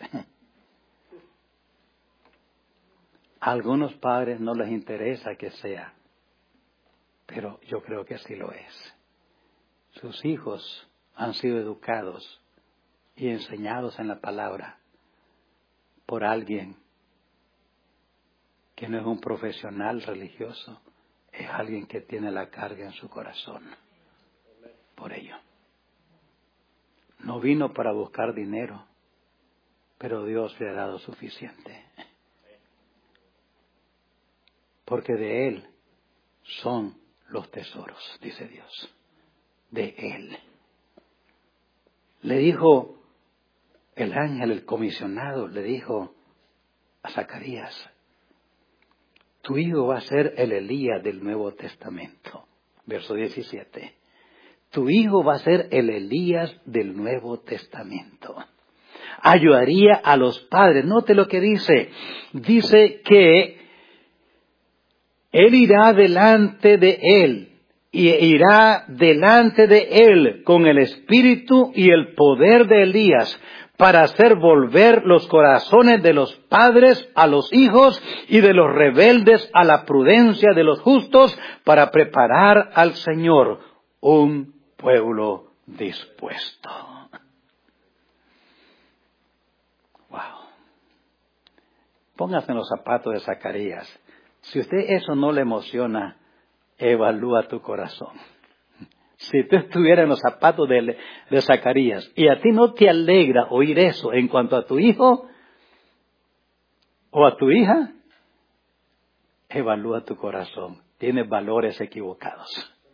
Speaker 1: A algunos padres no les interesa que sea, pero yo creo que sí lo es. sus hijos han sido educados y enseñados en la palabra por alguien que no es un profesional religioso, es alguien que tiene la carga en su corazón por ello. No vino para buscar dinero, pero Dios le ha dado suficiente. Porque de Él son los tesoros, dice Dios. De Él. Le dijo el ángel, el comisionado, le dijo a Zacarías, tu hijo va a ser el Elías del Nuevo Testamento. Verso diecisiete. Tu hijo va a ser el Elías del Nuevo Testamento. Ayudaría a los padres. Note lo que dice. Dice que él irá delante de él. Y irá delante de él con el espíritu y el poder de Elías para hacer volver los corazones de los padres a los hijos y de los rebeldes a la prudencia de los justos para preparar al Señor un pueblo dispuesto. Wow. Póngase en los zapatos de Zacarías. Si usted eso no le emociona, evalúa tu corazón. Si tú estuvieras en los zapatos de, de Zacarías y a ti no te alegra oír eso en cuanto a tu hijo o a tu hija, evalúa tu corazón. Tienes valores equivocados.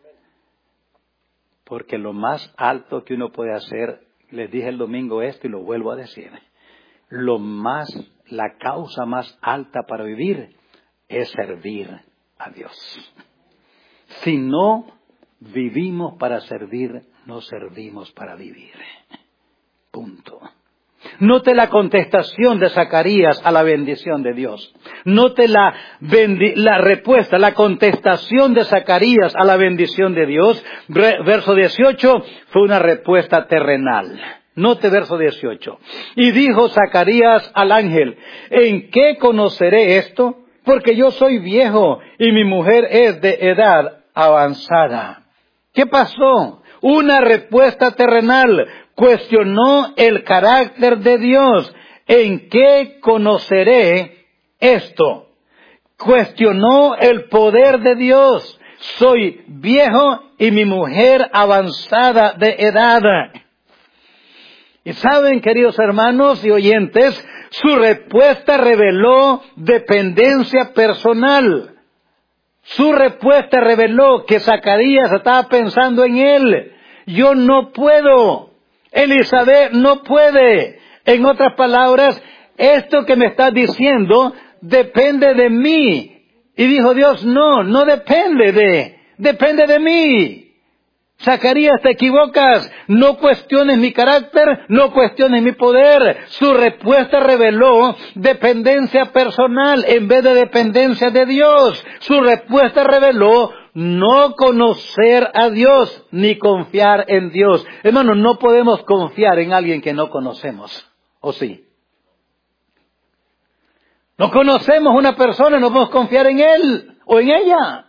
Speaker 1: Porque lo más alto que uno puede hacer, les dije el domingo esto y lo vuelvo a decir, lo más, la causa más alta para vivir es servir a Dios. Si no vivimos para servir, no servimos para vivir. Punto. Note la contestación de Zacarías a la bendición de Dios. Note la, bendi- la respuesta, la contestación de Zacarías a la bendición de Dios. Re- verso dieciocho fue una respuesta terrenal. Note verso dieciocho. Y dijo Zacarías al ángel, ¿en qué conoceré esto? Porque yo soy viejo y mi mujer es de edad avanzada. ¿Qué pasó? Una respuesta terrenal. Cuestionó el carácter de Dios. ¿En qué conoceré esto? Cuestionó el poder de Dios. Soy viejo y mi mujer avanzada de edad. Y saben, queridos hermanos y oyentes, su respuesta reveló dependencia personal. Su respuesta reveló que Zacarías estaba pensando en él. Yo no puedo. Elizabeth no puede. En otras palabras, esto que me estás diciendo depende de mí. Y dijo Dios, no, no depende de, depende de mí. Zacarías, te equivocas, no cuestiones mi carácter, no cuestiones mi poder. Su respuesta reveló dependencia personal en vez de dependencia de Dios. Su respuesta reveló no conocer a Dios ni confiar en Dios. Hermano, no podemos confiar en alguien que no conocemos, ¿o sí? No conocemos una persona, no podemos confiar en él o en ella.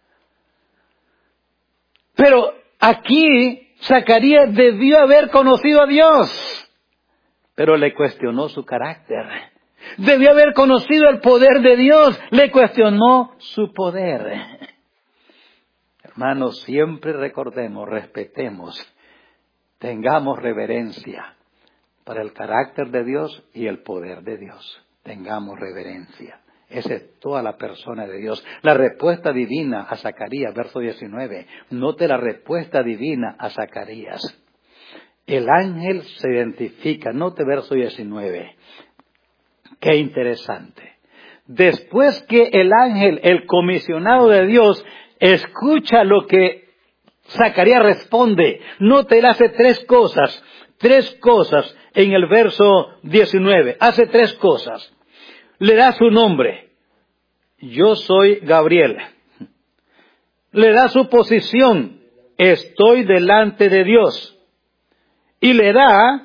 Speaker 1: Pero aquí Zacarías debió haber conocido a Dios, pero le cuestionó su carácter. Debió haber conocido el poder de Dios, le cuestionó su poder. Hermanos, siempre recordemos, respetemos, tengamos reverencia para el carácter de Dios y el poder de Dios. Tengamos reverencia. Esa es toda la persona de Dios. La respuesta divina a Zacarías, verso diecinueve. Note la respuesta divina a Zacarías. El ángel se identifica. Note verso diecinueve. Qué interesante. Después que el ángel, el comisionado de Dios, escucha lo que Zacarías responde. Note, él hace tres cosas. Tres cosas en el verso diecinueve. Hace tres cosas. Le da su nombre. Yo soy Gabriel. Le da su posición. Estoy delante de Dios. Y le da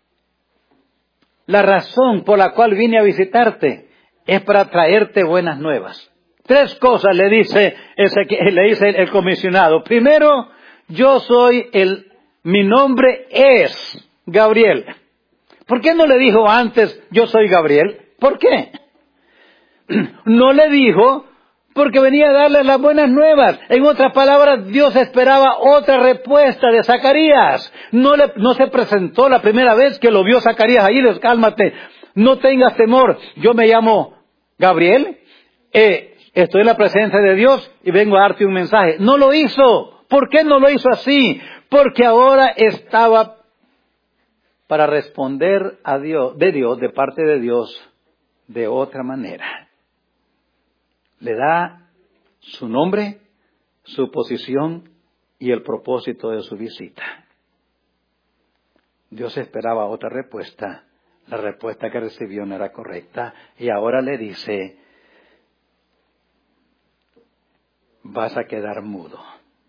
Speaker 1: la razón por la cual vine a visitarte. Es para traerte buenas nuevas. Tres cosas le dice, le dice el comisionado. Primero, yo soy el, mi nombre es Gabriel. ¿Por qué no le dijo antes, yo soy Gabriel? ¿Por qué? No le dijo porque venía a darle las buenas nuevas. En otras palabras, Dios esperaba otra respuesta de Zacarías. No le, no se presentó la primera vez que lo vio Zacarías ahí, les cálmate, no tengas temor, yo me llamo Gabriel, eh, estoy en la presencia de Dios y vengo a darte un mensaje. No lo hizo. ¿Por qué no lo hizo así? Porque ahora estaba para responder a Dios, de Dios, de parte de Dios, de otra manera. Le da su nombre, su posición y el propósito de su visita. Dios esperaba otra respuesta. La respuesta que recibió no era correcta y ahora le dice, vas a quedar mudo.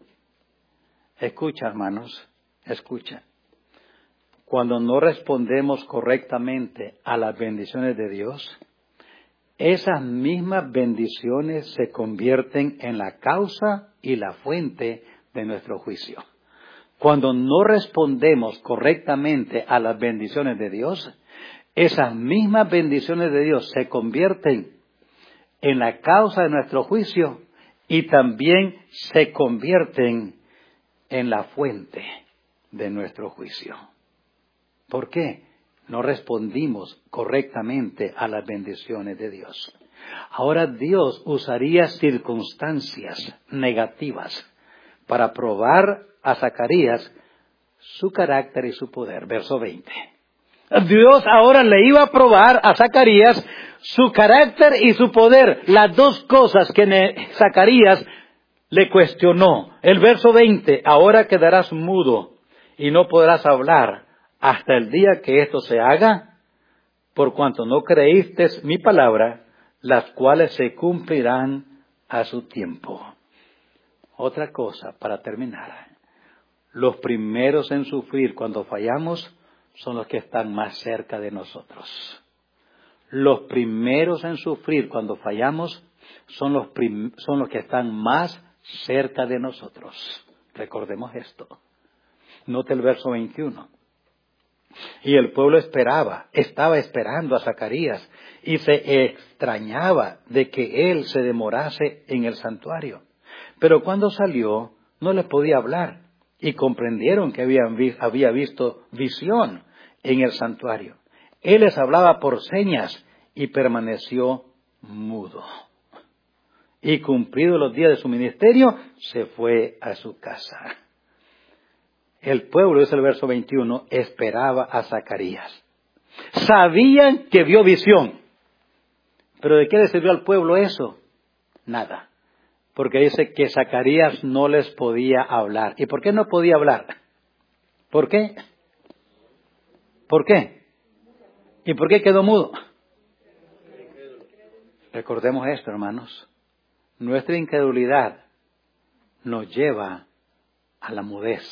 Speaker 1: Escucha, hermanos, escucha. Cuando no respondemos correctamente a las bendiciones de Dios, esas mismas bendiciones se convierten en la causa y la fuente de nuestro juicio. Cuando no respondemos correctamente a las bendiciones de Dios, esas mismas bendiciones de Dios se convierten en la causa de nuestro juicio y también se convierten en la fuente de nuestro juicio. ¿Por qué? No respondimos correctamente a las bendiciones de Dios. Ahora Dios usaría circunstancias negativas para probar a Zacarías su carácter y su poder. Verso veinte. Dios ahora le iba a probar a Zacarías su carácter y su poder. Las dos cosas que Zacarías le cuestionó. El verso veinte. Ahora quedarás mudo y no podrás hablar hasta el día que esto se haga, por cuanto no creíste mi palabra, las cuales se cumplirán a su tiempo. Otra cosa para terminar. Los primeros en sufrir cuando fallamos son los que están más cerca de nosotros. Los primeros en sufrir cuando fallamos son los, prim- son los que están más cerca de nosotros. Recordemos esto. Note el verso veintiuno. Y el pueblo esperaba, estaba esperando a Zacarías y se extrañaba de que él se demorase en el santuario. Pero cuando salió, no les podía hablar y comprendieron que habían vi- había visto visión en el santuario. Él les hablaba por señas y permaneció mudo. Y cumplidos los días de su ministerio, se fue a su casa. El pueblo, es el verso veintiuno, esperaba a Zacarías. Sabían que vio visión. ¿Pero de qué le sirvió al pueblo eso? Nada. Porque dice que Zacarías no les podía hablar. ¿Y por qué no podía hablar? ¿Por qué? ¿Por qué? ¿Y por qué quedó mudo? Recordemos esto, hermanos. Nuestra incredulidad nos lleva a la mudez.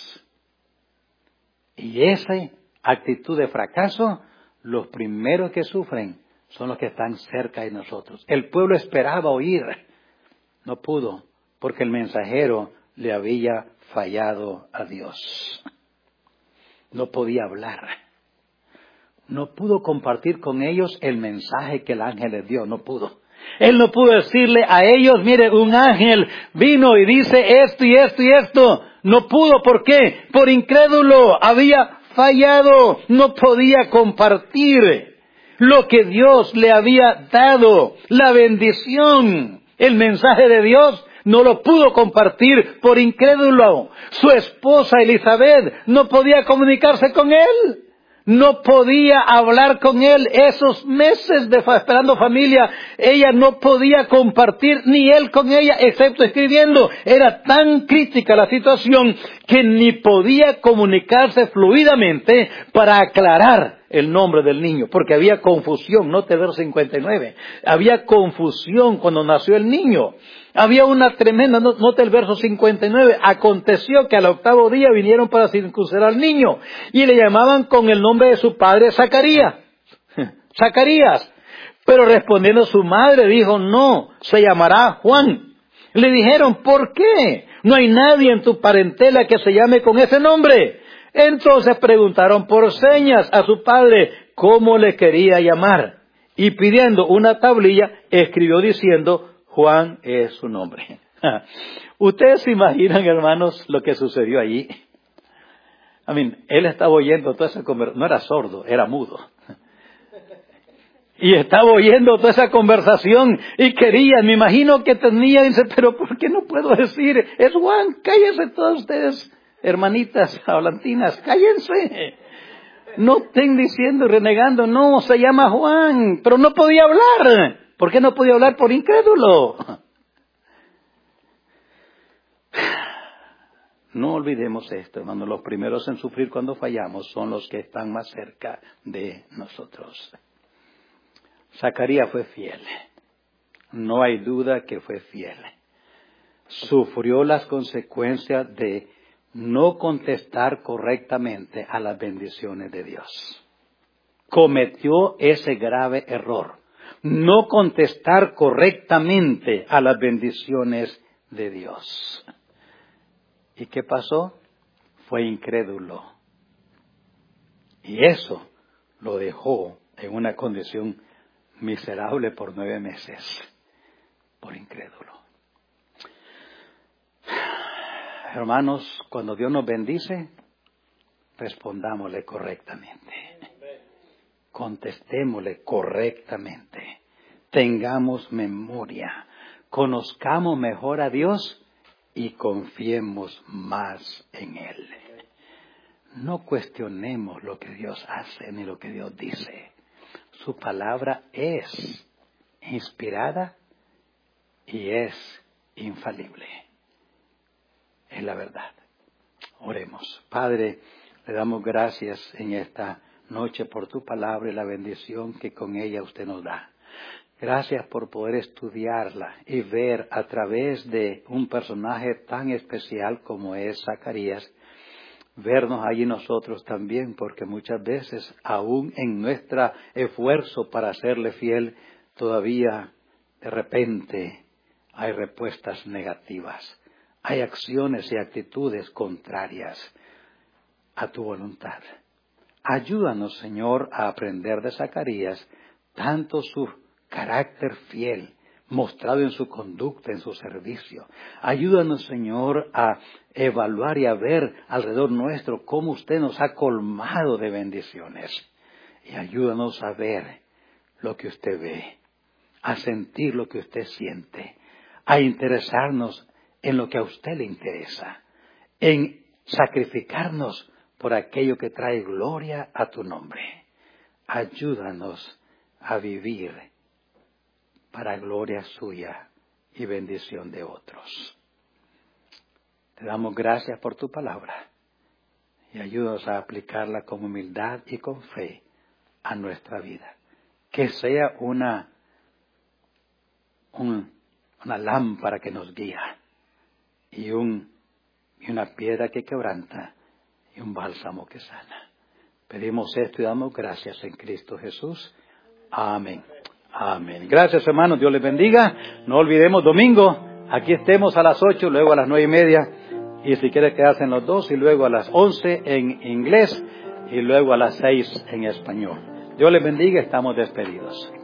Speaker 1: Y esa actitud de fracaso, los primeros que sufren son los que están cerca de nosotros. El pueblo esperaba oír, no pudo, porque el mensajero le había fallado a Dios. No podía hablar. No pudo compartir con ellos el mensaje que el ángel les dio, no pudo. Él no pudo decirle a ellos, mire, un ángel vino y dice esto y esto y esto. No pudo, ¿por qué? Por incrédulo, había fallado, no podía compartir lo que Dios le había dado, la bendición, el mensaje de Dios. No lo pudo compartir por incrédulo. Su esposa Elizabeth no podía comunicarse con él. No podía hablar con él esos meses de esperando familia. Ella no podía compartir ni él con ella, excepto escribiendo. Era tan crítica la situación que ni podía comunicarse fluidamente para aclarar el nombre del niño, porque había confusión. Note el verso cincuenta y nueve. Había confusión cuando nació el niño. Había una tremenda, nota el verso cincuenta y nueve, aconteció que al octavo día vinieron para circuncidar al niño y le llamaban con el nombre de su padre Zacarías. Zacarías. Pero respondiendo su madre dijo, no, se llamará Juan. Le dijeron, ¿por qué? No hay nadie en tu parentela que se llame con ese nombre. Entonces preguntaron por señas a su padre cómo le quería llamar. Y pidiendo una tablilla, escribió diciendo, Juan es su nombre. Ustedes se imaginan, hermanos, lo que sucedió allí. I mean, él estaba oyendo toda esa conversación. No era sordo, era mudo. Y estaba oyendo toda esa conversación y quería, me imagino que tenía, dice, pero ¿por qué no puedo decir? Es Juan, cállense todos ustedes, hermanitas hablantinas, cállense. No estén diciendo y renegando, no, se llama Juan, pero no podía hablar. ¿Por qué no podía hablar? Por incrédulo. No olvidemos esto, hermano, los primeros en sufrir cuando fallamos son los que están más cerca de nosotros. Zacarías fue fiel. No hay duda que fue fiel. Sufrió las consecuencias de no contestar correctamente a las bendiciones de Dios. Cometió ese grave error. No contestar correctamente a las bendiciones de Dios. ¿Y qué pasó? Fue incrédulo. Y eso lo dejó en una condición miserable por nueve meses, por incrédulo. Hermanos, cuando Dios nos bendice, respondámosle correctamente. Contestémosle correctamente. Tengamos memoria. Conozcamos mejor a Dios y confiemos más en Él. No cuestionemos lo que Dios hace ni lo que Dios dice. Su palabra es inspirada y es infalible. Es la verdad. Oremos. Padre, le damos gracias en esta noche por tu palabra y la bendición que con ella usted nos da. Gracias por poder estudiarla y ver a través de un personaje tan especial como es Zacarías, vernos allí nosotros también, porque muchas veces, aún en nuestro esfuerzo para serle fiel, todavía de repente hay respuestas negativas. Hay acciones y actitudes contrarias a tu voluntad. Ayúdanos, Señor, a aprender de Zacarías tanto su carácter fiel, mostrado en su conducta, en su servicio. Ayúdanos, Señor, a evaluar y a ver alrededor nuestro cómo usted nos ha colmado de bendiciones. Y ayúdanos a ver lo que usted ve, a sentir lo que usted siente, a interesarnos en lo que a usted le interesa, en sacrificarnos por aquello que trae gloria a tu nombre. Ayúdanos a vivir para gloria suya y bendición de otros. Te damos gracias por tu palabra y ayúdanos a aplicarla con humildad y con fe a nuestra vida. Que sea una, un, una lámpara que nos guía y, un, y una piedra que quebranta y un bálsamo que sana. Pedimos esto y damos gracias en Cristo Jesús. Amén. Amén. Gracias, hermanos. Dios les bendiga. No olvidemos domingo. Aquí estemos a las ocho, luego a las nueve y media. Y si quiere quedarse en los dos, y luego a las once en inglés y luego a las seis en español. Dios les bendiga. Estamos despedidos.